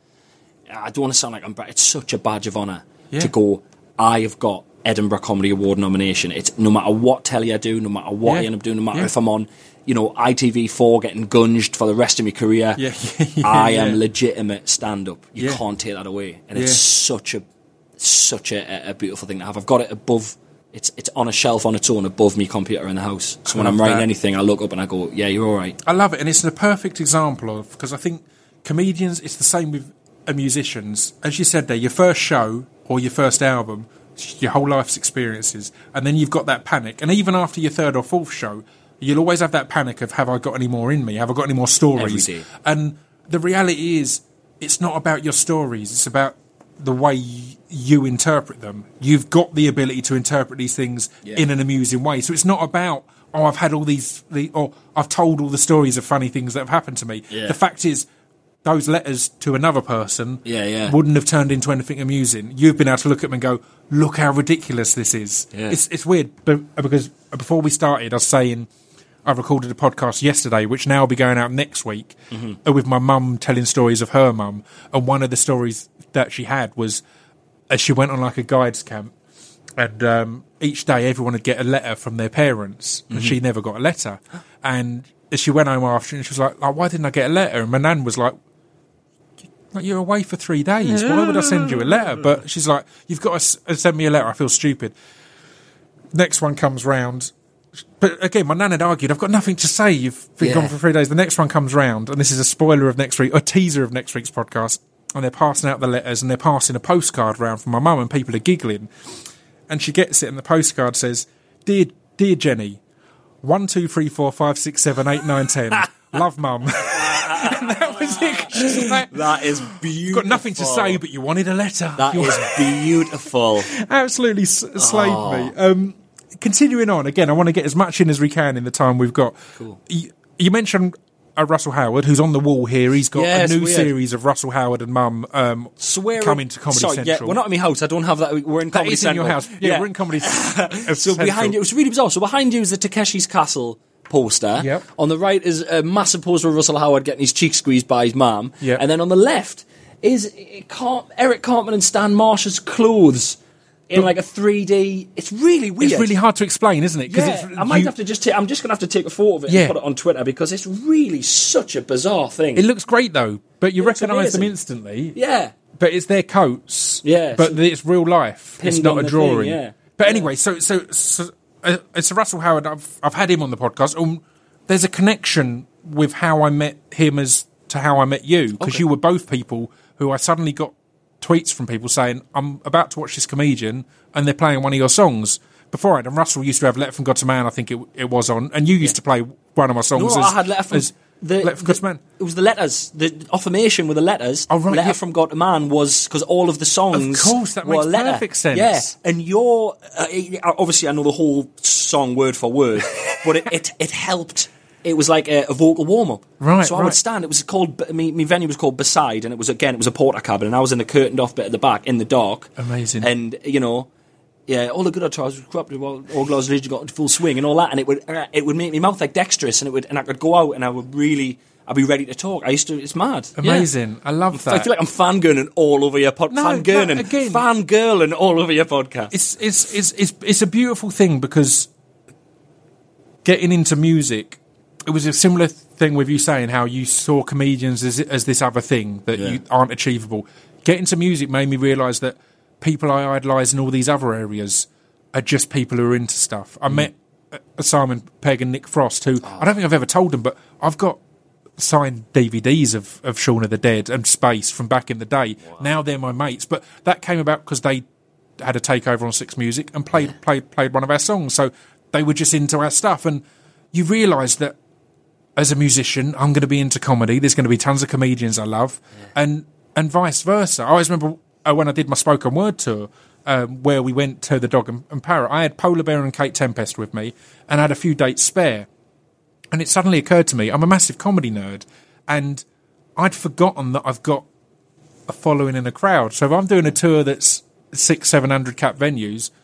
I don't want to sound like I'm, but it's such a badge of honour Yeah. to go. I have got Edinburgh Comedy Award nomination. It's no matter what telly I do, no matter what Yeah. I end up doing, no matter Yeah. if I'm on, you know, I T V four getting gunged for the rest of my career. Yeah, yeah, I yeah. am legitimate stand up. You Yeah. can't take that away, and Yeah. it's such a such a, a beautiful thing to have. I've got it above. It's it's on a shelf on its own above me computer in the house. So when love I'm writing that. anything, I look up and I go, "Yeah, you're all right." I love it, and it's a perfect example of, because I think comedians, it's the same with uh, musicians. As you said there, your first show or your first album, your whole life's experiences, and then you've got that panic. And even after your third or fourth show, you'll always have that panic of, have I got any more in me? Have I got any more stories? Every day. And the reality is, it's not about your stories, it's about the way y- you interpret them. You've got the ability to interpret these things Yeah. in an amusing way. So it's not about, oh, I've had all these, the, or I've told all the stories of funny things that have happened to me. Yeah. The fact is, those letters to another person Yeah, yeah. wouldn't have turned into anything amusing. You've been able to look at them and go, look how ridiculous this is. Yeah. It's it's weird, but, because before we started, I was saying, I recorded a podcast yesterday, which now will be going out next week, Mm-hmm. uh, with my mum telling stories of her mum. And one of the stories that she had was, as she went on like a guides camp, and um, each day everyone would get a letter from their parents, and she never got a letter. And as she went home after, and she was like, oh, why didn't I get a letter? And my nan was like, like, you're away for three days. Why would I send you a letter? But she's like, you've got to s- uh, send me a letter. I feel stupid. Next one comes round. But again, my nan had argued, I've got nothing to say. You've been Yeah. gone for three days. The next one comes round, and this is a spoiler of next week, a teaser of next week's podcast. And they're passing out the letters, and they're passing a postcard round from my mum, and people are giggling. And she gets it, and the postcard says, Dear, dear Jenny, one, two, three, four, five, six, seven, eight, nine, ten. Love, Mum. And that was it. She's like, That is beautiful. you've got nothing to say, but you wanted a letter. That You is beautiful. absolutely s- slayed Oh. me. Um, continuing on, again, I want to get as much in as we can in the time we've got. Cool. You, you mentioned uh, Russell Howard, who's on the wall here. He's got Yeah, a it's new weird. series of Russell Howard and Mum um, So we're coming to Comedy sorry, Central. Yeah, we're not in my house. I don't have that. We're in That Comedy is in your Central. house. Yeah, we're in Comedy Central. So behind you, it was really bizarre. So behind you is the Takeshi's Castle poster. Yep. On the right is a massive poster of Russell Howard getting his cheek squeezed by his mum. Yep. And then on the left is uh, Car- Eric Cartman and Stan Marsh's clothes in like a three D. It's really weird. It's really hard to explain, isn't it? Yeah, it's, I might you- have to just. Ta- I'm just going to have to take a photo of it Yeah. and put it on Twitter because it's really such a bizarre thing. It looks great though, but you looks recognise them amazing. instantly. yeah. But it's their coats. Yeah, But so- it's real life. It's Pinned not on a the drawing. thing, yeah. But Yeah. anyway, so so, so uh, it's Russell Howard. I've I've had him on the podcast. Um, there's a connection with how I met him as to how I met you, because Okay. you were both people who I suddenly got tweets from people saying, I'm about to watch this comedian and they're playing one of your songs. beforehand, and Russell used to have Letter from God to Man, I think it it was on, and you used Yeah. to play one of my songs No, as, I had Letter from as the, Letter from God to the- Man. It was the letters. The affirmation with the letters. Oh, right, Letter yeah. from God to Man was because all of the songs. Of course, that were makes letter. perfect sense. Yeah, and your uh, obviously I know the whole song word for word, but it, it it helped. It was like a, a vocal warm up. Right, So I right. would stand. It was called. My, my venue was called Beside, and it was again. It was a porter cabin, and I was in the curtained off bit at the back in the dark. Amazing. And you know. Yeah, all the good old tries were corrupted while all Glasgow Legion got into full swing and all that, and it would uh, it would make my mouth like dexterous, and it would and I could go out and I would really I'd be ready to talk. I used to. It's mad. Amazing. Yeah. I love that. I feel like I'm fangirling all over your podcast. No, no, fangirling, again- fangirling all over your podcast. it's it's it's it's it's a beautiful thing because getting into music, it was a similar thing with you saying how you saw comedians as as this other thing that Yeah. you aren't achievable. Getting to music made me realise that people I idolise in all these other areas are just people who are into stuff. I met uh, Simon Pegg and Nick Frost, who I don't think I've ever told them, but I've got signed D V Ds of, of Shaun of the Dead and Space from back in the day. Now they're my mates, but that came about because they had a takeover on Six Music and played Yeah. played played one of our songs. So they were just into our stuff, and you realise that as a musician, I'm going to be into comedy. There's going to be tons of comedians I love, and and vice versa. I always remember uh, when I did my spoken word tour, um, where we went to the Dog and, and Parrot. I had Polar Bear and Kate Tempest with me, and I had a few dates spare. And it suddenly occurred to me, I'm a massive comedy nerd, and I'd forgotten that I've got a following in a crowd. So if I'm doing a tour that's six, seven hundred cap venues,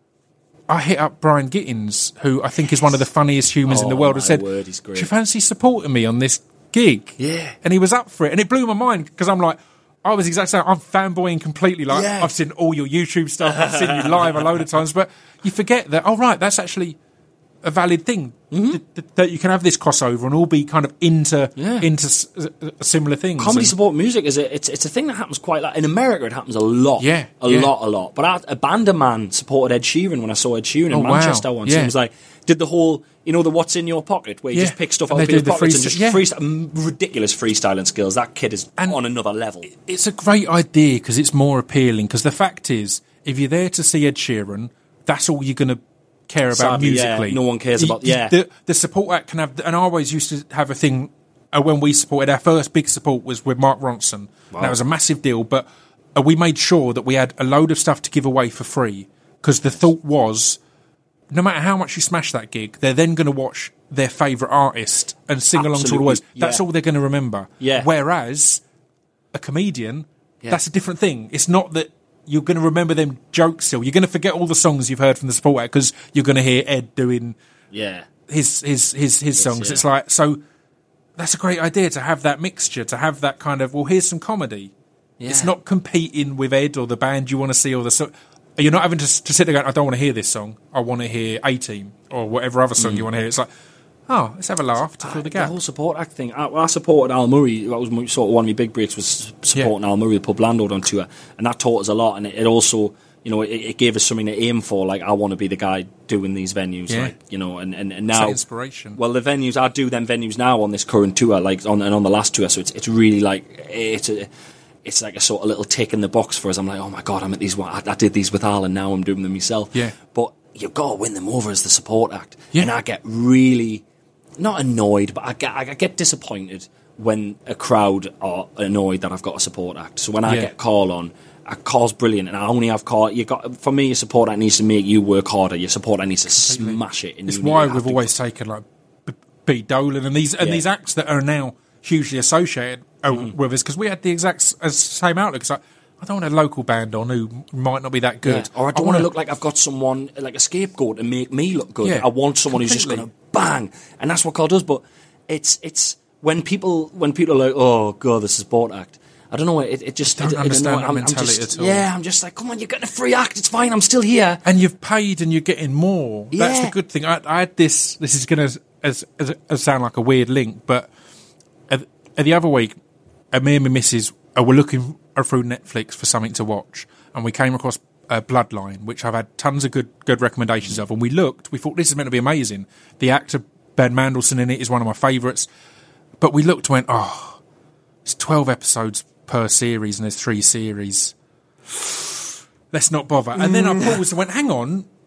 I hit up Brian Gittins, who I think is one of the funniest humans in the Oh, world, and my said, word, he's great. do you fancy supporting me on this gig? Yeah. And he was up for it, and it blew my mind, because I'm like, I was exactly I'm fanboying completely. Like, Yeah. I've seen all your YouTube stuff, I've seen you live a load of times, but you forget that, oh, right, that's actually a valid thing, Mm-hmm. th- th- that you can have this crossover and all be kind of into Yeah. into s- s- similar things. Comedy And- support music is a it's it's a thing that happens quite like in America. It happens a lot, Yeah, a yeah. lot, a lot. But I, a band of man supported Ed Sheeran when I saw Ed Sheeran in Oh, wow. Manchester once. Yeah. And it was like did the whole you know the what's in your pocket where you Yeah. just pick stuff And out of they do people's the pockets and freestyle- just yeah. freestyle, mm, ridiculous freestyling skills. That kid is And- on another level. It's a great idea because it's more appealing. Because the fact is, if you're there to see Ed Sheeran, that's all you're going to care about Sadly, yeah, musically. no one cares You- about- you- yeah. The, the support act can have, and I always used to have a thing uh, when we supported. Our first big support was with Mark Ronson. Wow. That was a massive deal, but uh, we made sure that we had a load of stuff to give away for free because the thought was, no matter how much you smash that gig, they're then going to watch their favourite artist and sing along to all the Absolutely, words. That's yeah. all they're going to remember. Yeah. Whereas a comedian, Yeah. that's a different thing. It's not that you're going to remember them jokes still. You're going to forget all the songs you've heard from the support act because you're going to hear Ed doing Yeah, his his his his songs. yeah. It's like, so that's a great idea to have that mixture, to have that kind of, well, here's some comedy. yeah. It's not competing with Ed or the band you want to see or the so- you're not having to, to sit there going, I don't want to hear this song. I want to hear A-Team or whatever other song you want to hear. It's like, oh, let's have a laugh to fill the The gap. whole support act thing. I, I supported Al Murray. That was my, sort of one of my big breaks was supporting Al Murray, the pub landlord, on tour, and that taught us a lot. And it, it also, you know, it, it gave us something to aim for. Like I want to be the guy doing these venues, Yeah. like you know, and and, and It's now that inspiration. Well, the venues I do them venues now on this current tour, like on and on the last tour. So it's it's really like it's a. It's like a sort of little tick in the box for us. I'm like, oh my god, I'm at these. I, I did these with Al, and now I'm doing them myself. Yeah. But you've got to win them over as the support act. Yeah. And I get really not annoyed, but I get I get disappointed when a crowd are annoyed that I've got a support act. So when I Yeah. get Carl on, a Carl's brilliant, and I only have Carl. You got for me, your support act needs to make you work harder. Your support act needs to smash it. And It's you need why to have we've to- always taken like B- B. Dolan and these and Yeah. these acts that are now hugely associated uh, with us because we had the exact s- as same outlook. It's like, I don't want a local band on who might not be that good. Yeah. Or I don't want to look like I've got someone like a scapegoat to make me look good. Yeah, I want someone who's just completely. going to bang, and that's what Carl does. But it's it's when people when people are like, oh god, the support act. I don't know. It, it just Don't it, it understand annoy- that I'm, mentality I'm just, at all. Yeah, I'm just like, come on, you're getting a free act. It's fine. I'm still here. And you've paid and you're getting more. That's Yeah. the good thing. I, I had this. This is going to as, as, as sound like a weird link, but uh, the other week, uh, me and my missus uh, were looking through Netflix for something to watch, and we came across uh, Bloodline, which I've had tons of good good recommendations of. And we looked. We thought this is meant to be amazing. The actor Ben Mendelsohn in it is one of my favourites. But we looked and went, oh, it's twelve episodes per series, and there's three series. Let's not bother. And then I paused and went, hang on,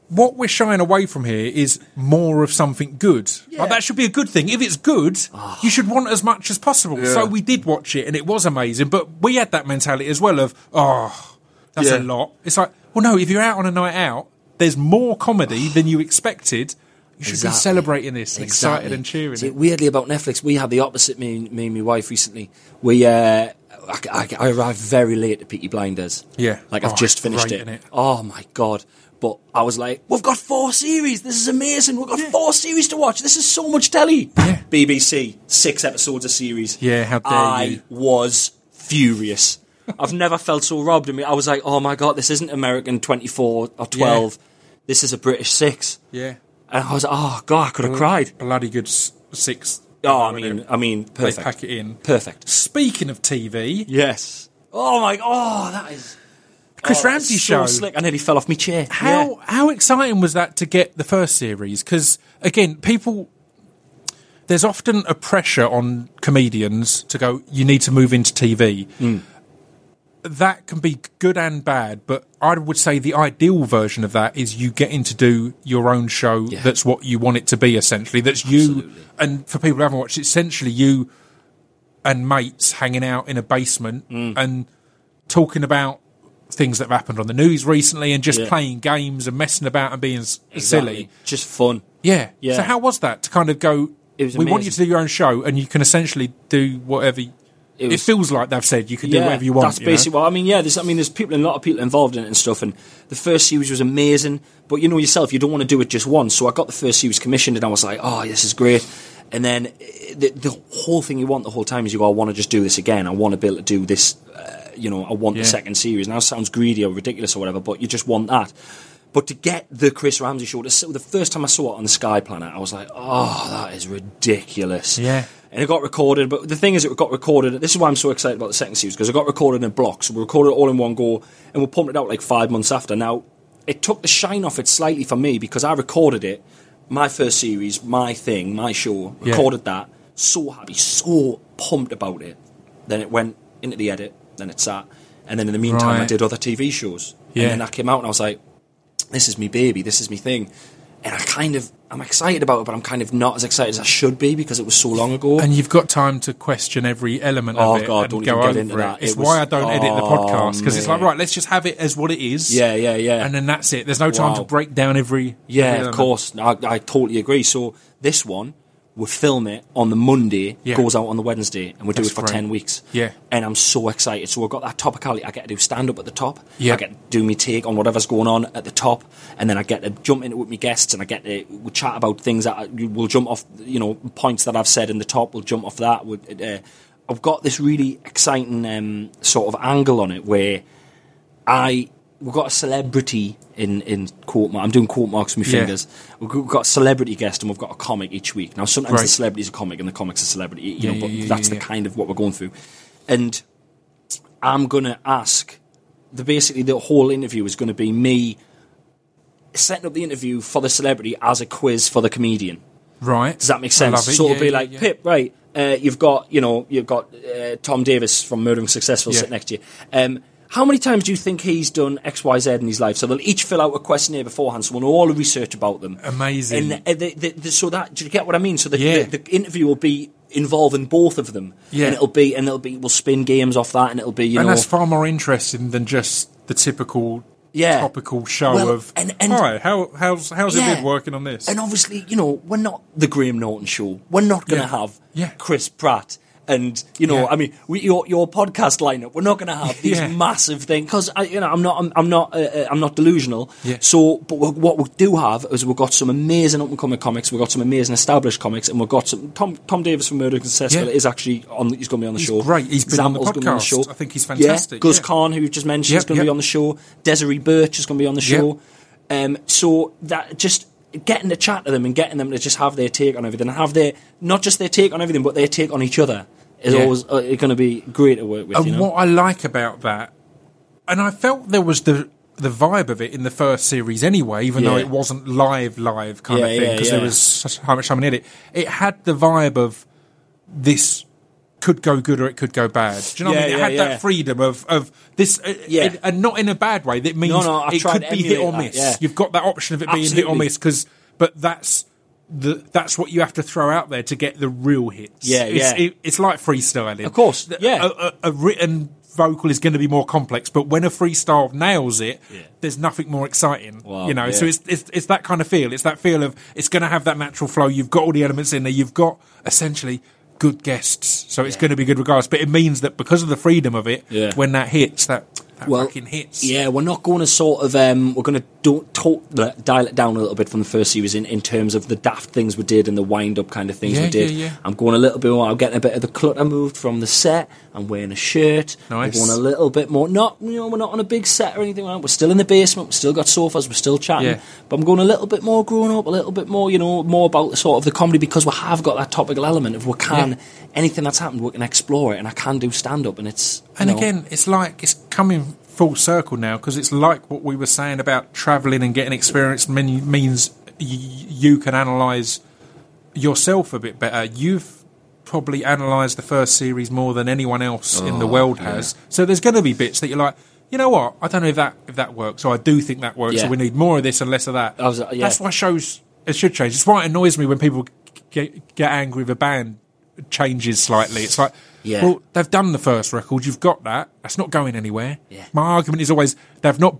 what we're shying away from here is more of something good. Yeah. Like, that should be a good thing. If it's good, oh. you should want as much as possible. Yeah. So we did watch it, and it was amazing. But we had that mentality as well of, oh, that's Yeah. a lot. It's like, well, no, if you're out on a night out, there's more comedy than you expected. You should Exactly. be celebrating this, and Exactly. excited and cheering. See, it. weirdly about Netflix, we had the opposite. Me, me and my wife recently. We, uh, I, I, I arrived very late to Peaky Blinders. Yeah. like I've Oh, just it's finished great, it. innit? Oh my god! But I was like, we've got four series. This is amazing. We've got four series to watch. This is so much telly. Yeah. B B C, six episodes a series. Yeah, how dare I you. was furious. I've never felt so robbed. I mean, I was like, oh my god, this isn't American twenty-four or twelve. This is a British six. Yeah. And I was like, oh god, I could have cried. Bloody good s- six. Oh, I mean, I mean, They perfect. pack it in. Perfect. Speaking of T V, Yes. Oh my god, oh, that is Chris oh, Ramsey so show. slick. I nearly fell off my chair. How Yeah. how exciting was that to get the first series? Because again, people, there's often a pressure on comedians to go, you need to move into T V. Mm. That can be good and bad, but I would say the ideal version of that is you getting to do your own show. Yeah. That's what you want it to be, essentially. That's you, Absolutely. and for people who haven't watched, it's essentially you and mates hanging out in a basement Mm. and talking about things that have happened on the news recently and just Yeah. playing games and messing about and being s- Exactly. silly. Just fun. Yeah. Yeah. So how was that to kind of go, It was we want you amazing. to do your own show and you can essentially do whatever... y- It It, was- feels like they've said you can do whatever you want. That's you know? basically what I mean. Yeah, there's, I mean, there's people, a lot of people involved in it and stuff. And the first series was amazing, but you know yourself, you don't want to do it just once. So I got the first series commissioned, and I was like, oh, this is great. And then eh, the, the whole thing you want the whole time is you go, I want to just do this again. I want to be able to do this. Uh, you know, I want Yeah. the second series. Now it sounds greedy or ridiculous or whatever, but you just want that. But to get the Chris Ramsey show, to, the first time I saw it on the Sky Planet, I was like, oh, that is ridiculous. Yeah. And it got recorded, but the thing is, it got recorded. This is why I'm so excited about the second series, because it got recorded in blocks. So we recorded it all in one go, and we pumped it out like five months after. Now, it took the shine off it slightly for me because I recorded it, my first series, my thing, my show, Yeah. recorded that. So happy, so pumped about it. Then it went into the edit, then it sat, and then in the meantime, I Right. did other T V shows. Yeah. And then that came out, and I was like, this is me baby, this is me thing. And I kind of, I'm excited about it, but I'm kind of not as excited as I should be because it was so long ago. And you've got time to question every element Oh, of it God, and don't go even get over into it. that. It's It was- why I don't edit the oh, podcast, because it's like, mate. right, let's just have it as what it is. yeah, yeah, yeah. And then that's it. There's no time Wow. to break down every... Yeah, every of element. course. I, I totally agree. So this one, we film it on the Monday, Yeah. goes out on the Wednesday, and we do That's it for great. ten weeks. Yeah. And I'm so excited. So we've got that topicality. I get to do stand-up at the top. Yeah. I get to do me take on whatever's going on at the top. And then I get to jump into it with my guests, and I get to we'll chat about things that I, we'll jump off, you know, points that I've said in the top. We'll jump off that. We'll, uh, I've got this really exciting um, sort of angle on it where I... We've got a celebrity in, in quote mark. I'm doing quote marks with my Yeah. fingers. We've got a celebrity guest and we've got a comic each week. Now, sometimes Right. the celebrity's a comic and the comic's a celebrity, you Yeah, know, but yeah, yeah, that's yeah, the yeah. kind of what we're going through. And I'm going to ask, the basically the whole interview is going to be me setting up the interview for the celebrity as a quiz for the comedian. Right. Does that make I sense? love it. So Yeah, it'll be yeah, like, yeah. Pip, right, uh, you've got, you know, you've got uh, Tom Davis from Murdering Successful Yeah. sitting next to you. Um, how many times do you think he's done X, Y, Z in his life? So they'll each fill out a questionnaire beforehand, so we'll know all the research about them. Amazing. And uh, the, the, the, so that, do you get what I mean? So the, Yeah. the, the interview will be involving both of them. Yeah. And it'll be, and it'll be, we'll spin games off that, and it'll be, you and know. that's far more interesting than just the typical Yeah. topical show Well, of, and- and- hi, how, how's, how's it Yeah. been working on this? And obviously, you know, we're not the Graham Norton show. We're not going to Yeah. have Yeah. Chris Pratt. And, you know, Yeah. I mean, we, your your podcast lineup, we're not going to have these Yeah. massive things because, you know, I'm not, I'm, I'm not, uh, uh, I'm not delusional. Yeah. So, but we- what we do have is we've got some amazing up and coming comics, we've got some amazing established comics, and we've got some. Tom Tom Davis from Murdering Successful Yeah. is actually on. He's going to be on the He's show. great. He's been on the Zample's gonna be podcast. show. I think he's fantastic, Yeah. Gus yeah. Kahn, who we've just mentioned, is Yep, going to be yep. on the show. Desiree Birch is going to be on the Yep. show. Um, so that just getting to chat to them and getting them to just have their take on everything, and have their not just their take on everything, but their take on each other is Yeah. always uh, going to be great to work with. And you know? what I like about that, and I felt there was the the vibe of it in the first series anyway, even though Yeah. it wasn't live, live kind Yeah, of thing, yeah, because yeah. there was such how much time in it. It had the vibe of this could go good or it could go bad. Do you know Yeah, what I mean? It yeah, had yeah. that freedom of, of this, uh, Yeah. it- and not in a bad way. That means No, no, I've it tried could to be hit or emulate miss. that, yeah. You've got that option of it being hit or Absolutely. miss, because, but that's the that's what you have to throw out there to get the real hits. Yeah, it's, yeah. It, it's like freestyling. Of course, yeah. A, a, a written vocal is going to be more complex, but when a freestyle nails it, Yeah. there's nothing more exciting. Wow, you know, yeah. so it's, it's it's that kind of feel. It's that feel of it's going to have that natural flow. You've got all the elements in there. You've got essentially good guests, so it's Yeah. going to be good regardless. But it means that because of the freedom of it, Yeah. when that hits, that, that Well, fucking hits. Yeah, we're not going to sort of um, we're going to do, talk, dial it down a little bit from the first series in, in terms of the daft things we did and the wind up kind of things Yeah, we did. yeah, yeah. I'm going a little bit more. I'm getting a bit of the clutter moved from the set. I'm wearing a shirt. Nice. We're going a little bit more. Not you know we're not on a big set or anything like that. We're still in the basement. We've still got sofas. We're still chatting. Yeah. But I'm going a little bit more grown up. A little bit more you know more about the sort of the comedy because we have got that topical element. If we can Yeah. anything that's happened, we can explore it, and I can do stand up, and it's you And know, again, it's like it's coming full circle now, because it's like what we were saying about travelling and getting experience mean, means y- you can analyse yourself a bit better. You've probably analysed the first series more than anyone else in the world has. So there's going to be bits that you're like, you know what? I don't know if that if that works. So I do think that works. Yeah. So we need more of this and less of that. I was, uh, yeah. That's why shows it should change. It's why it annoys me when people get, get angry if a band changes slightly. It's like, Yeah. well, they've done the first record. You've got that. That's not going anywhere. Yeah. My argument is always they've not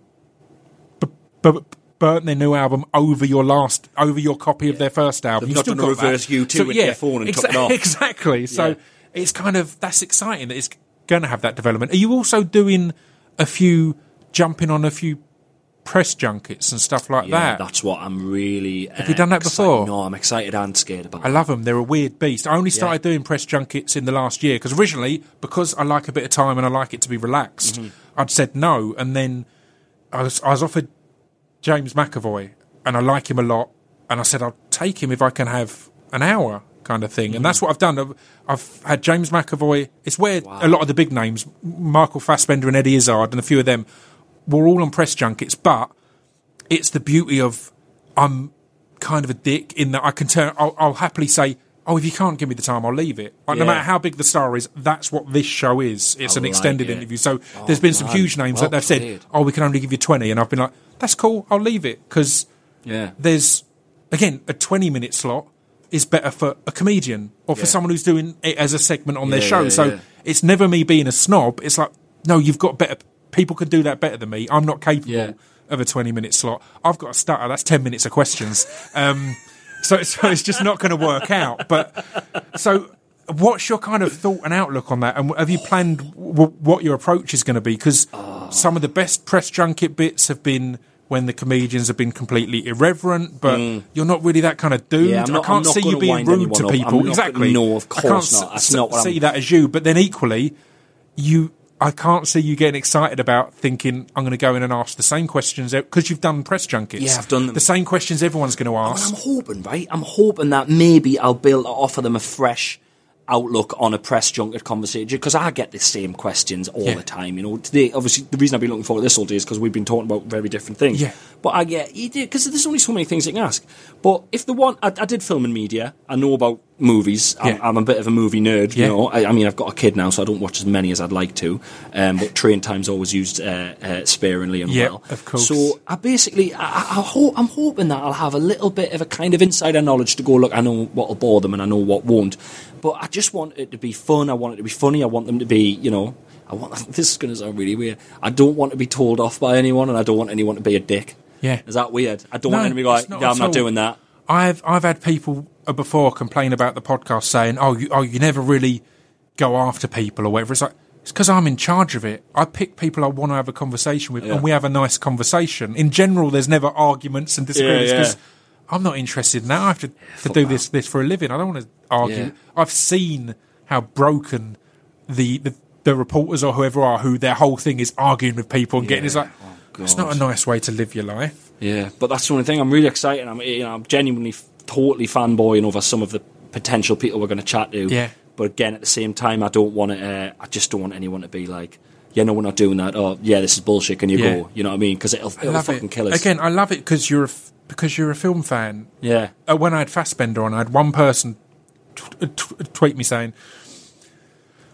b- b- burnt their new album over your last, over your copy of their first album. They've You've not still done a got that. reverse U two with their phone and took it off. Exactly. So Yeah. it's kind of that's exciting that it's going to have that development. Are you also doing a few jumping on a few press junkets and stuff like Yeah, that? that's what I'm really. Have you done that before? No, I'm excited and scared about. I it. love them. They're a weird beast. I only started doing press junkets in the last year because originally, because I like a bit of time and I like it to be relaxed, Mm-hmm. I'd said no. And then I was, I was offered James McAvoy and I like him a lot. And I said, I'll take him if I can have an hour kind of thing. Mm-hmm. And that's what I've done. I've, I've had James McAvoy. It's where a lot of the big names, Michael Fassbender and Eddie Izzard and a few of them, were all on press junkets. But it's the beauty of I'm kind of a dick in that I can turn. I'll, I'll happily say, "Oh, if you can't give me the time, I'll leave it." Like, No Yeah. matter how big the star is, that's what this show is. It's I an like extended it. interview. So Oh, there's been some man. huge names Well that they've said, played. "Oh, we can only give you twenty," and I've been like, "That's cool. I'll leave it," because Yeah. there's again a twenty minute slot is better for a comedian or for Yeah. someone who's doing it as a segment on their Yeah, show. yeah, so yeah. it's never me being a snob. It's like, no, you've got better. People can do that better than me. I'm not capable Yeah. of a twenty minute slot. I've got a stutter. That's ten minutes of questions. Um, so, so it's just not going to work out. But so, what's your kind of thought and outlook on that? And have you planned w- what your approach is going to be? Because some of the best press junket bits have been when the comedians have been completely irreverent, but you're not really that kind of dude. Yeah, I'm not- I can't I'm not see you gonna being wind rude anyone to up. people. I'm not exactly. gonna- no, of I course can't not. That's s- not what see I'm- that as you. But then equally, you. I can't see you getting excited about thinking I'm going to go in and ask the same questions because you've done press junkets. Yeah, I've done them. The same questions everyone's going to Well, ask. I'm hoping, right? I'm hoping that maybe I'll be able to offer them a fresh outlook on a press junket conversation because I get the same questions all Yeah. the time. You know, today, obviously, the reason I've been looking forward to this all day is because we've been talking about very different things. Yeah. But I get you do because there's only so many things you can ask. But if the one I, I did film in media, I know about movies. I'm, Yeah. I'm a bit of a movie nerd. Yeah. You know, I, I mean, I've got a kid now, so I don't watch as many as I'd like to. Um, but train time's always used uh, uh, sparingly and Yeah, well. of course. So I basically, I, I, I hope, I'm hoping that I'll have a little bit of a kind of insider knowledge to go, look, I know what'll bore them and I know what won't. But I just want it to be fun. I want it to be funny. I want them to be, you know, I want. This is going to sound really weird. I don't want to be told off by anyone, and I don't want anyone to be a dick. Yeah. Is that weird? I don't No, want anyone to be like, it's not yeah, I'm at not all. doing that. I've I've had people uh, before complain about the podcast saying, "Oh, you, oh, you never really go after people or whatever." It's like it's because I'm in charge of it. I pick people I want to have a conversation with, Yeah. and we have a nice conversation. In general, there's never arguments and disagreements Yeah, yeah. because I'm not interested now. I have to, to do this this for a living. I don't want to argue. Yeah. I've seen how broken the, the the reporters or whoever are who their whole thing is arguing with people and getting. It's Yeah. like Oh, it's not God. a nice way to live your life. Yeah, but that's the only thing. I'm really excited. I'm, you know, I'm genuinely, f- totally fanboying over some of the potential people we're going to chat to. Yeah. But again, at the same time, I don't want to. Uh, I just don't want anyone to be like, "Yeah, no, we're not doing that." Oh, yeah, this is bullshit. Can you Yeah. go? You know what I mean? Because it'll, I it'll love fucking it. kill us. Again, I love it because you're a f- because you're a film fan. Yeah. Uh, when I had Fassbender on, I had one person t- t- tweet me saying,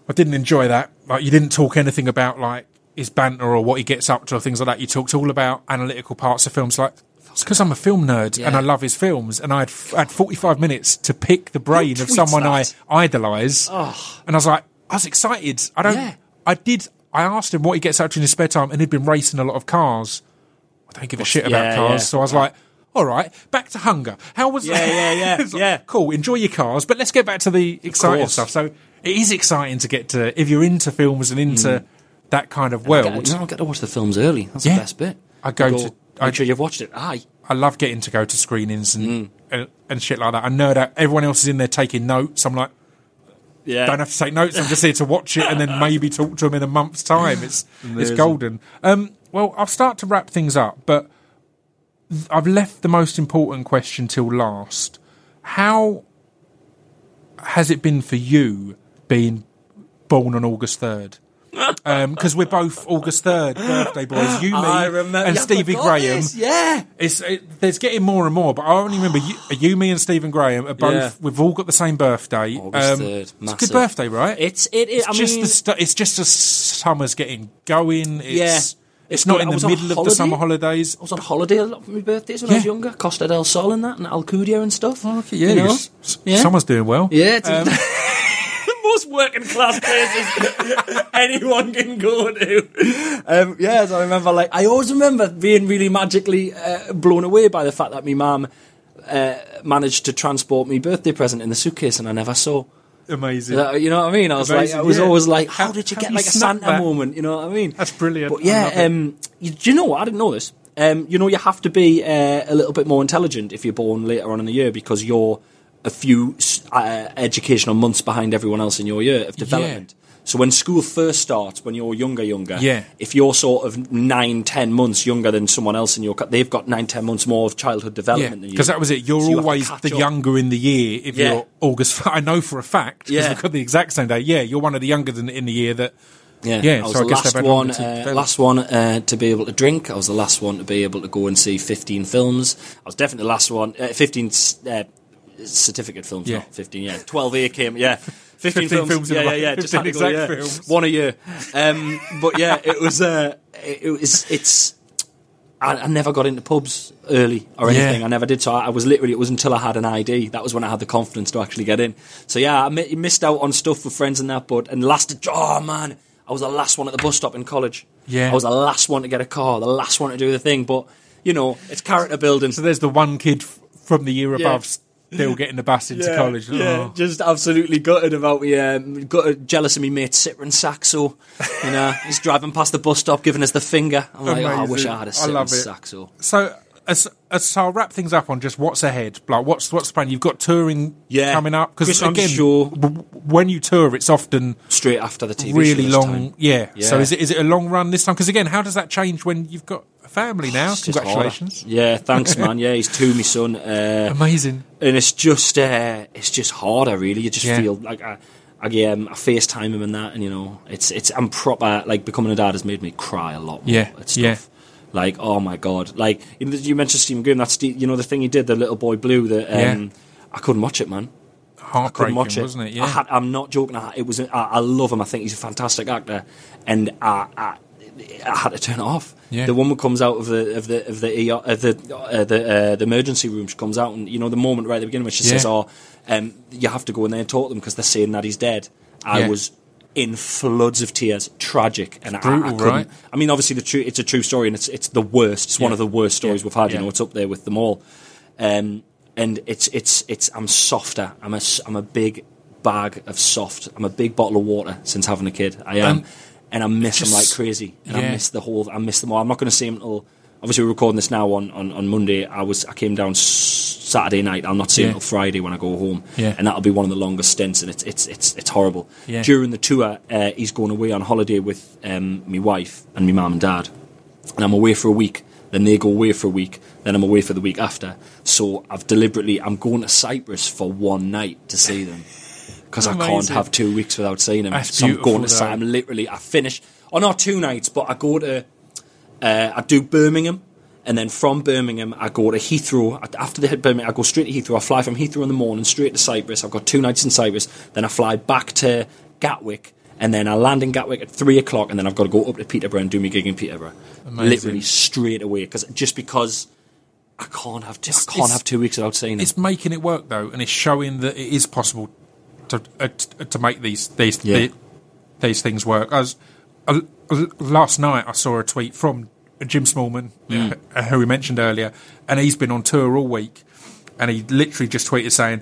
I didn't enjoy that. Like, you didn't talk anything about like his banter or what he gets up to or things like that. You talked all about analytical parts of films. Like, it's because I'm a film nerd Yeah. and I love his films, and I had, I had forty-five minutes to pick the brain Who of tweets someone that? I idolise, Oh. and I was like, I was excited. I don't. Yeah. I did. I asked him what he gets up to in his spare time, and he'd been racing a lot of cars. I don't give a shit about yeah, cars, yeah. so I was like, all right, back to Hunger. How was Yeah, that? yeah, yeah, It's like, yeah. cool, enjoy your cars, but let's get back to the exciting course. stuff. So it is exciting to get to, if you're into films and into that kind of world. You don't get to watch the films early. That's Yeah. the best bit. I go You to- Make I- sure you've watched it. Aye. I love getting to go to screenings and, Mm. and and shit like that. I know that everyone else is in there taking notes. I'm like, Yeah. don't have to take notes. I'm just here to watch it and then maybe talk to them in a month's time. It's it's golden. Um, well, I'll start to wrap things up, but th- I've left the most important question till last. How has it been for you being born on August third? Because we're both August third birthday boys. You, me, I remember. and Yeah, I Stevie forgot Graham. this, Yeah. It's it, there's getting more and more, but I only remember you, you, me, and Stephen Graham are both. Yeah. We've all got the same birthday. August third. It's a Massive. good birthday, right? It's it. it It's I just mean, the stu- it's just as summer's getting going. It's, Yeah. it's, It's not good. in I the was on middle of the holiday. summer holidays. I was on holiday a lot for my birthdays when I was Yeah. younger. Costa del Sol and that, and Alcudia and stuff. Oh, okay, yeah, you know? s- s- Yeah. summer's doing well. Yeah, it's Um, the most working class places anyone can go to. Um, yes, I remember. Like, I always remember being really magically uh, blown away by the fact that my mum uh, managed to transport me birthday present in the suitcase, and I never saw. Amazing. Uh, You know what I mean? I was Amazing, like, I was yeah. always like, how, How- did you how get you like a snuck Santa that? moment? You know what I mean? That's brilliant. But I yeah, love it. um, you, do you know what? I didn't know this. Um, you know, you have to be uh, a little bit more intelligent if you're born later on in the year because you're a few uh, educational months behind everyone else in your year of development. So when school first starts, when you're younger, younger, Yeah. if you're sort of nine, ten months younger than someone else in your, co- they've got nine, ten months more of childhood Yeah, development than you. because that was it. You're So you have to always catch the up. younger in the year. If Yeah. you're August, I know for a fact because Yeah. we've got the exact same day. Yeah, you're one of the younger than in the year that. Yeah, Yeah, I was so I the guess last they've had one, longer to uh, develop. last one uh, to be able to drink. I was the last one to be able to go and see fifteen films. I was definitely the last one, uh, fifteen uh, certificate films, Yeah. not fifteen. Yeah, twelve A came. Yeah, fifteen, fifteen films in yeah, a yeah, row. yeah. Just fifteen had to go, exact yeah. films. One a year. Um, but yeah, it was. Uh, it, it was. It's. I, I never got into pubs early or Yeah. anything. I never did. So I, I was literally. It was until I had an I D. That was when I had the confidence to actually get in. So yeah, I mi- missed out on stuff with friends and that. But and last. Oh man. I was the last one at the bus stop in college. Yeah. I was the last one to get a car, the last one to do the thing. But, you know, it's character building. So there's the one kid f- from the year Yeah. above still getting the bus into yeah, college. Yeah, Oh. just absolutely gutted about me. Um, gutted, jealous of me mate Citroen Saxo. You know, he's driving past the bus stop, giving us the finger. I'm like, oh, I wish Amazing. I had a I Citroen love it. Saxo. So, as, as, so I'll wrap things up on just what's ahead. Like, what's what's the plan? You've got touring Yeah. coming up because Christmas again, show. w- when you tour, it's often Straight after the T V really show this long. time. Yeah. Yeah. So is it is it a long run this time? Because again, how does that change when you've got a family now? It's just Congratulations. harder. Yeah, thanks, man. Yeah, he's two, my son. Uh, Amazing. and it's just uh, it's just harder, really. You just Yeah. feel like I, I, um, I FaceTime him and that, and you know, it's it's I'm proper like becoming a dad has made me cry a lot more Yeah, at stuff. yeah. Like, oh my god, like you you mentioned Stephen Graham. That's Steve, you know the thing he did, the Little Boy Blue. That um, Yeah. I couldn't watch it, man. Couldn't Heartbreaking, watch it, wasn't it? Yeah. I had, I'm not joking. I, it was. I, I love him. I think he's a fantastic actor, and I, I, I had to turn it off. Yeah. The woman comes out of the of the of the E R, of the uh, the uh, the emergency room. She comes out, and you know the moment right at the beginning when she Yeah. says, "Oh, um, you have to go in there and talk to them because they're saying that he's dead." I Yeah. was in floods of tears, tragic, and I, I brutal, couldn't. right? I mean, obviously, the true it's a true story, and it's it's the worst. It's one Yeah. of the worst stories Yeah. we've had. You Yeah. know, it's up there with them all. Um, and it's it's it's. I'm softer. I'm a s- I'm a big bag of soft. I'm a big bottle of water since having a kid. I am, Um, and I miss them just- like crazy. And yeah. I miss the whole. I miss them all. I'm not going to see them until. Obviously, we're recording this now on, on, on Monday. I was I came down s- Saturday night. I'll not see Yeah. him until Friday when I go home, Yeah. and that'll be one of the longest stints. And it's it's it's it's horrible. Yeah. During the tour, uh, he's going away on holiday with um, my wife and my mum and dad, and I'm away for a week. Then they go away for a week. Then I'm away for the week after. So I've deliberately I'm going to Cyprus for one night to see them because I can't Amazing. have two weeks without seeing them. That's so I'm beautiful, going to Cyprus. though. I'm literally I finish. Oh, not two nights, but I go to uh, I do Birmingham. And then from Birmingham, I go to Heathrow. After they hit Birmingham, I go straight to Heathrow. I fly from Heathrow in the morning straight to Cyprus. I've got two nights in Cyprus. Then I fly back to Gatwick. and then I land in Gatwick at three o'clock, and then I've got to go up to Peterborough and do my gig in Peterborough. Amazing. Literally straight away, because just because I can't have two, I can't it's- have two weeks without seeing them. It's making it work though, and it's showing that it is possible to uh, t- to make these these Yeah. the, these things work. I was, uh, last night I saw a tweet from Jim Smallman, Mm. uh, who we mentioned earlier, and he's been on tour all week, and he literally just tweeted saying,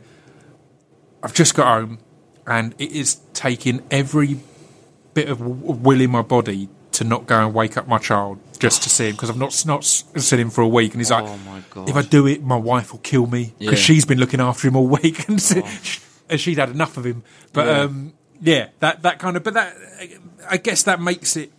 "I've just got home, and it is taking every bit of w- will in my body to not go and wake up my child just to see him, because I've not not s- seen him for a week." And he's like, Oh, my God. "If I do it, my wife will kill me because Yeah. she's been looking after him all week, and, so- and she'd had enough of him." But Yeah. um, yeah, that that kind of. But that, I guess, that makes it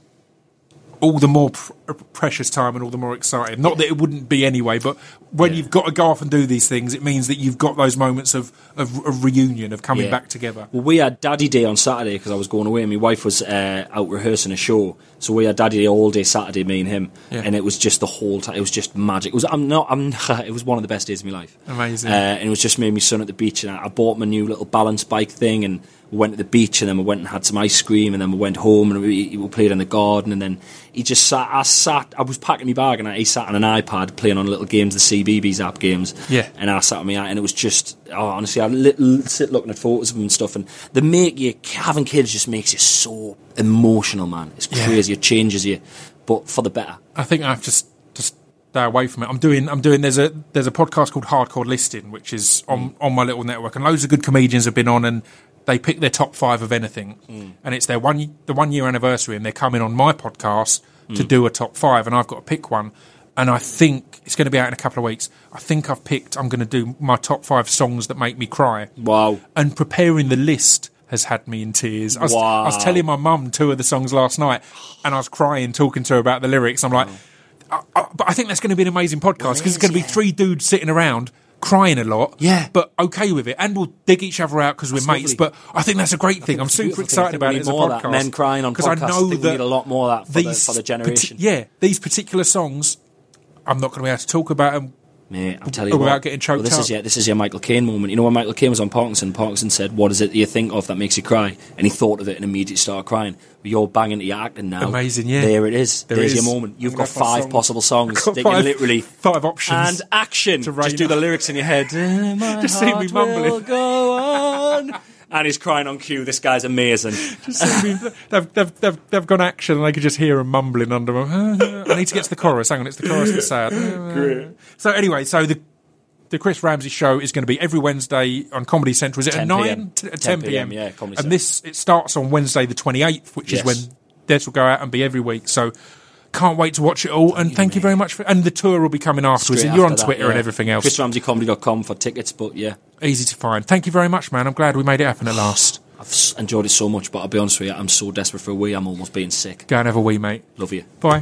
all the more pr- precious time and all the more exciting. Not that it wouldn't be anyway, but when Yeah. you've got to go off and do these things, it means that you've got those moments of of, of reunion, of coming Yeah. back together. Well, we had Daddy Day on Saturday because I was going away, and my wife was uh, out rehearsing a show. So we had Daddy Day all day Saturday, me and him, Yeah. and it was just the whole time. It was just magic. It was. I'm not. I'm. It was one of the best days of my life. Amazing. Uh, and it was just me and my son at the beach, and I, I bought my new little balance bike thing, and we went to the beach, and then we went and had some ice cream, and then we went home, and we, we played in the garden, and then he just sat. I sat. I was packing my bag, and I, he sat on an iPad playing on little games, the C B B S app games. Yeah. And I sat on my eye, and it was just. Oh, honestly, I li- sit looking at photos of them and stuff, and they make you having kids just makes you so emotional, man. It's Yeah. crazy. It changes you, but for the better. I think I have to s- to stay away from it. I'm doing. I'm doing. There's a there's a podcast called Hardcore Listing, which is on Mm. on my little network, and loads of good comedians have been on, and they pick their top five of anything, Mm. and it's their one the one year anniversary, and they're coming on my podcast to Mm. do a top five, and I've got to pick one, and I think it's going to be out in a couple of weeks. I think I've picked. I'm going to do my top five songs that make me cry, Wow. and preparing the list has had me in tears. I was, Wow. I was telling my mum two of the songs last night, and I was crying talking to her about the lyrics. I'm like, I, I, but I think that's going to be an amazing podcast because it's going to be three dudes sitting around crying a lot, Yeah. but okay with it, and we'll dig each other out because we're That's mates. lovely. But I think that's a great thing. I'm it's a super beautiful thing. I excited think about we it need as a more of that. podcast. Men crying on 'Cause I podcasts. I know think we that need a lot more of that for the- these for the generation. parti- yeah, these particular songs, I'm not going to be able to talk about them. Mate, I'm telling you Without what, getting choked well, this up. is yeah, this is your Michael Caine moment. You know when Michael Caine was on Parkinson, Parkinson said, "What is it you think of that makes you cry?" And he thought of it and immediately started crying. Well, you're banging to your acting now. Amazing, yeah. There it is. There There's is. your moment. You've I'm got gonna have my five song. possible songs. I've got They five- can literally five options and action. to rate Just do them. the lyrics in your head. Uh, my Just see me heart mumbling. will go on. And he's crying on cue. This guy's amazing. Just see me- they've, they've, they've, they've gone action, and they could just hear him mumbling under them. I need to get to the chorus. Hang on, it's the chorus that's sad. Great. So anyway, so the the Chris Ramsey show is going to be every Wednesday on Comedy Central. Is it at ten nine? p.m. T- at ten ten p.m. p.m., yeah, Comedy And this it starts on Wednesday the twenty-eighth, which Yes. is when this will go out and be every week. So can't wait to watch it all. And thank you very much for. And the tour will be coming afterwards. Straight And you're on after that, Twitter yeah. and everything else. chris ramsey comedy dot com for tickets, but yeah. Easy to find. Thank you very much, man. I'm glad we made it happen at last. I've s- enjoyed it so much, but I'll be honest with you, I'm so desperate for a wee, I'm almost being sick. Go and have a wee, mate. Love you. Bye.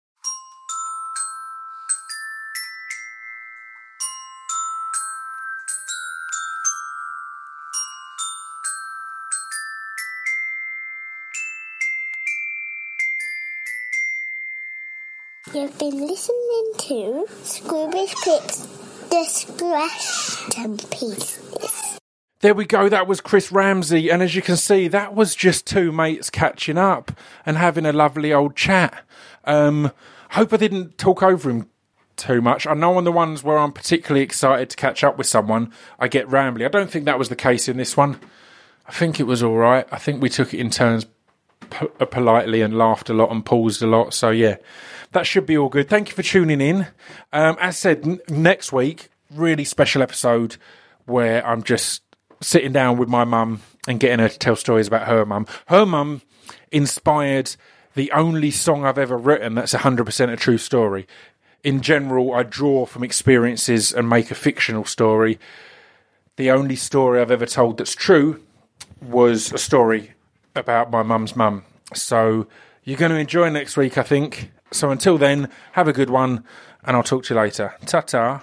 You've been listening to Scroobius Pip's Discretion Pieces. There we go. That was Chris Ramsey. And as you can see, that was just two mates catching up and having a lovely old chat. Um, hope I didn't talk over him too much. I know on the ones where I'm particularly excited to catch up with someone, I get rambly. I don't think that was the case in this one. I think it was all right. I think we took it in turns p- politely and laughed a lot and paused a lot. So, yeah, that should be all good. Thank you for tuning in. Um, as said, n- next week, really special episode where I'm just sitting down with my mum and getting her to tell stories about her mum. Her mum inspired the only song I've ever written that's one hundred percent a true story. In general, I draw from experiences and make a fictional story. The only story I've ever told that's true was a story about my mum's mum. So you're going to enjoy next week, I think. So until then, have a good one, and I'll talk to you later. Ta-ta.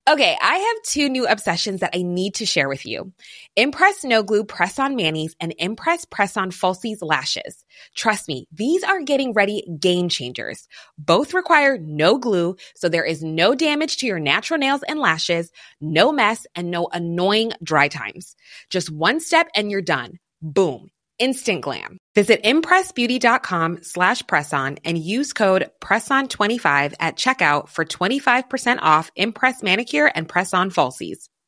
Okay, I have two new obsessions that I need to share with you. Impress No Glue Press-On Manis and Impress Press-On Falsies Lashes. Trust me, these are getting ready game changers. Both require no glue, so there is no damage to your natural nails and lashes, no mess, and no annoying dry times. Just one step and you're done. Boom. Instant glam. Visit impressbeauty.com slash presson and use code presson twenty-five at checkout for twenty-five percent off Impress Manicure and Press-On Falsies.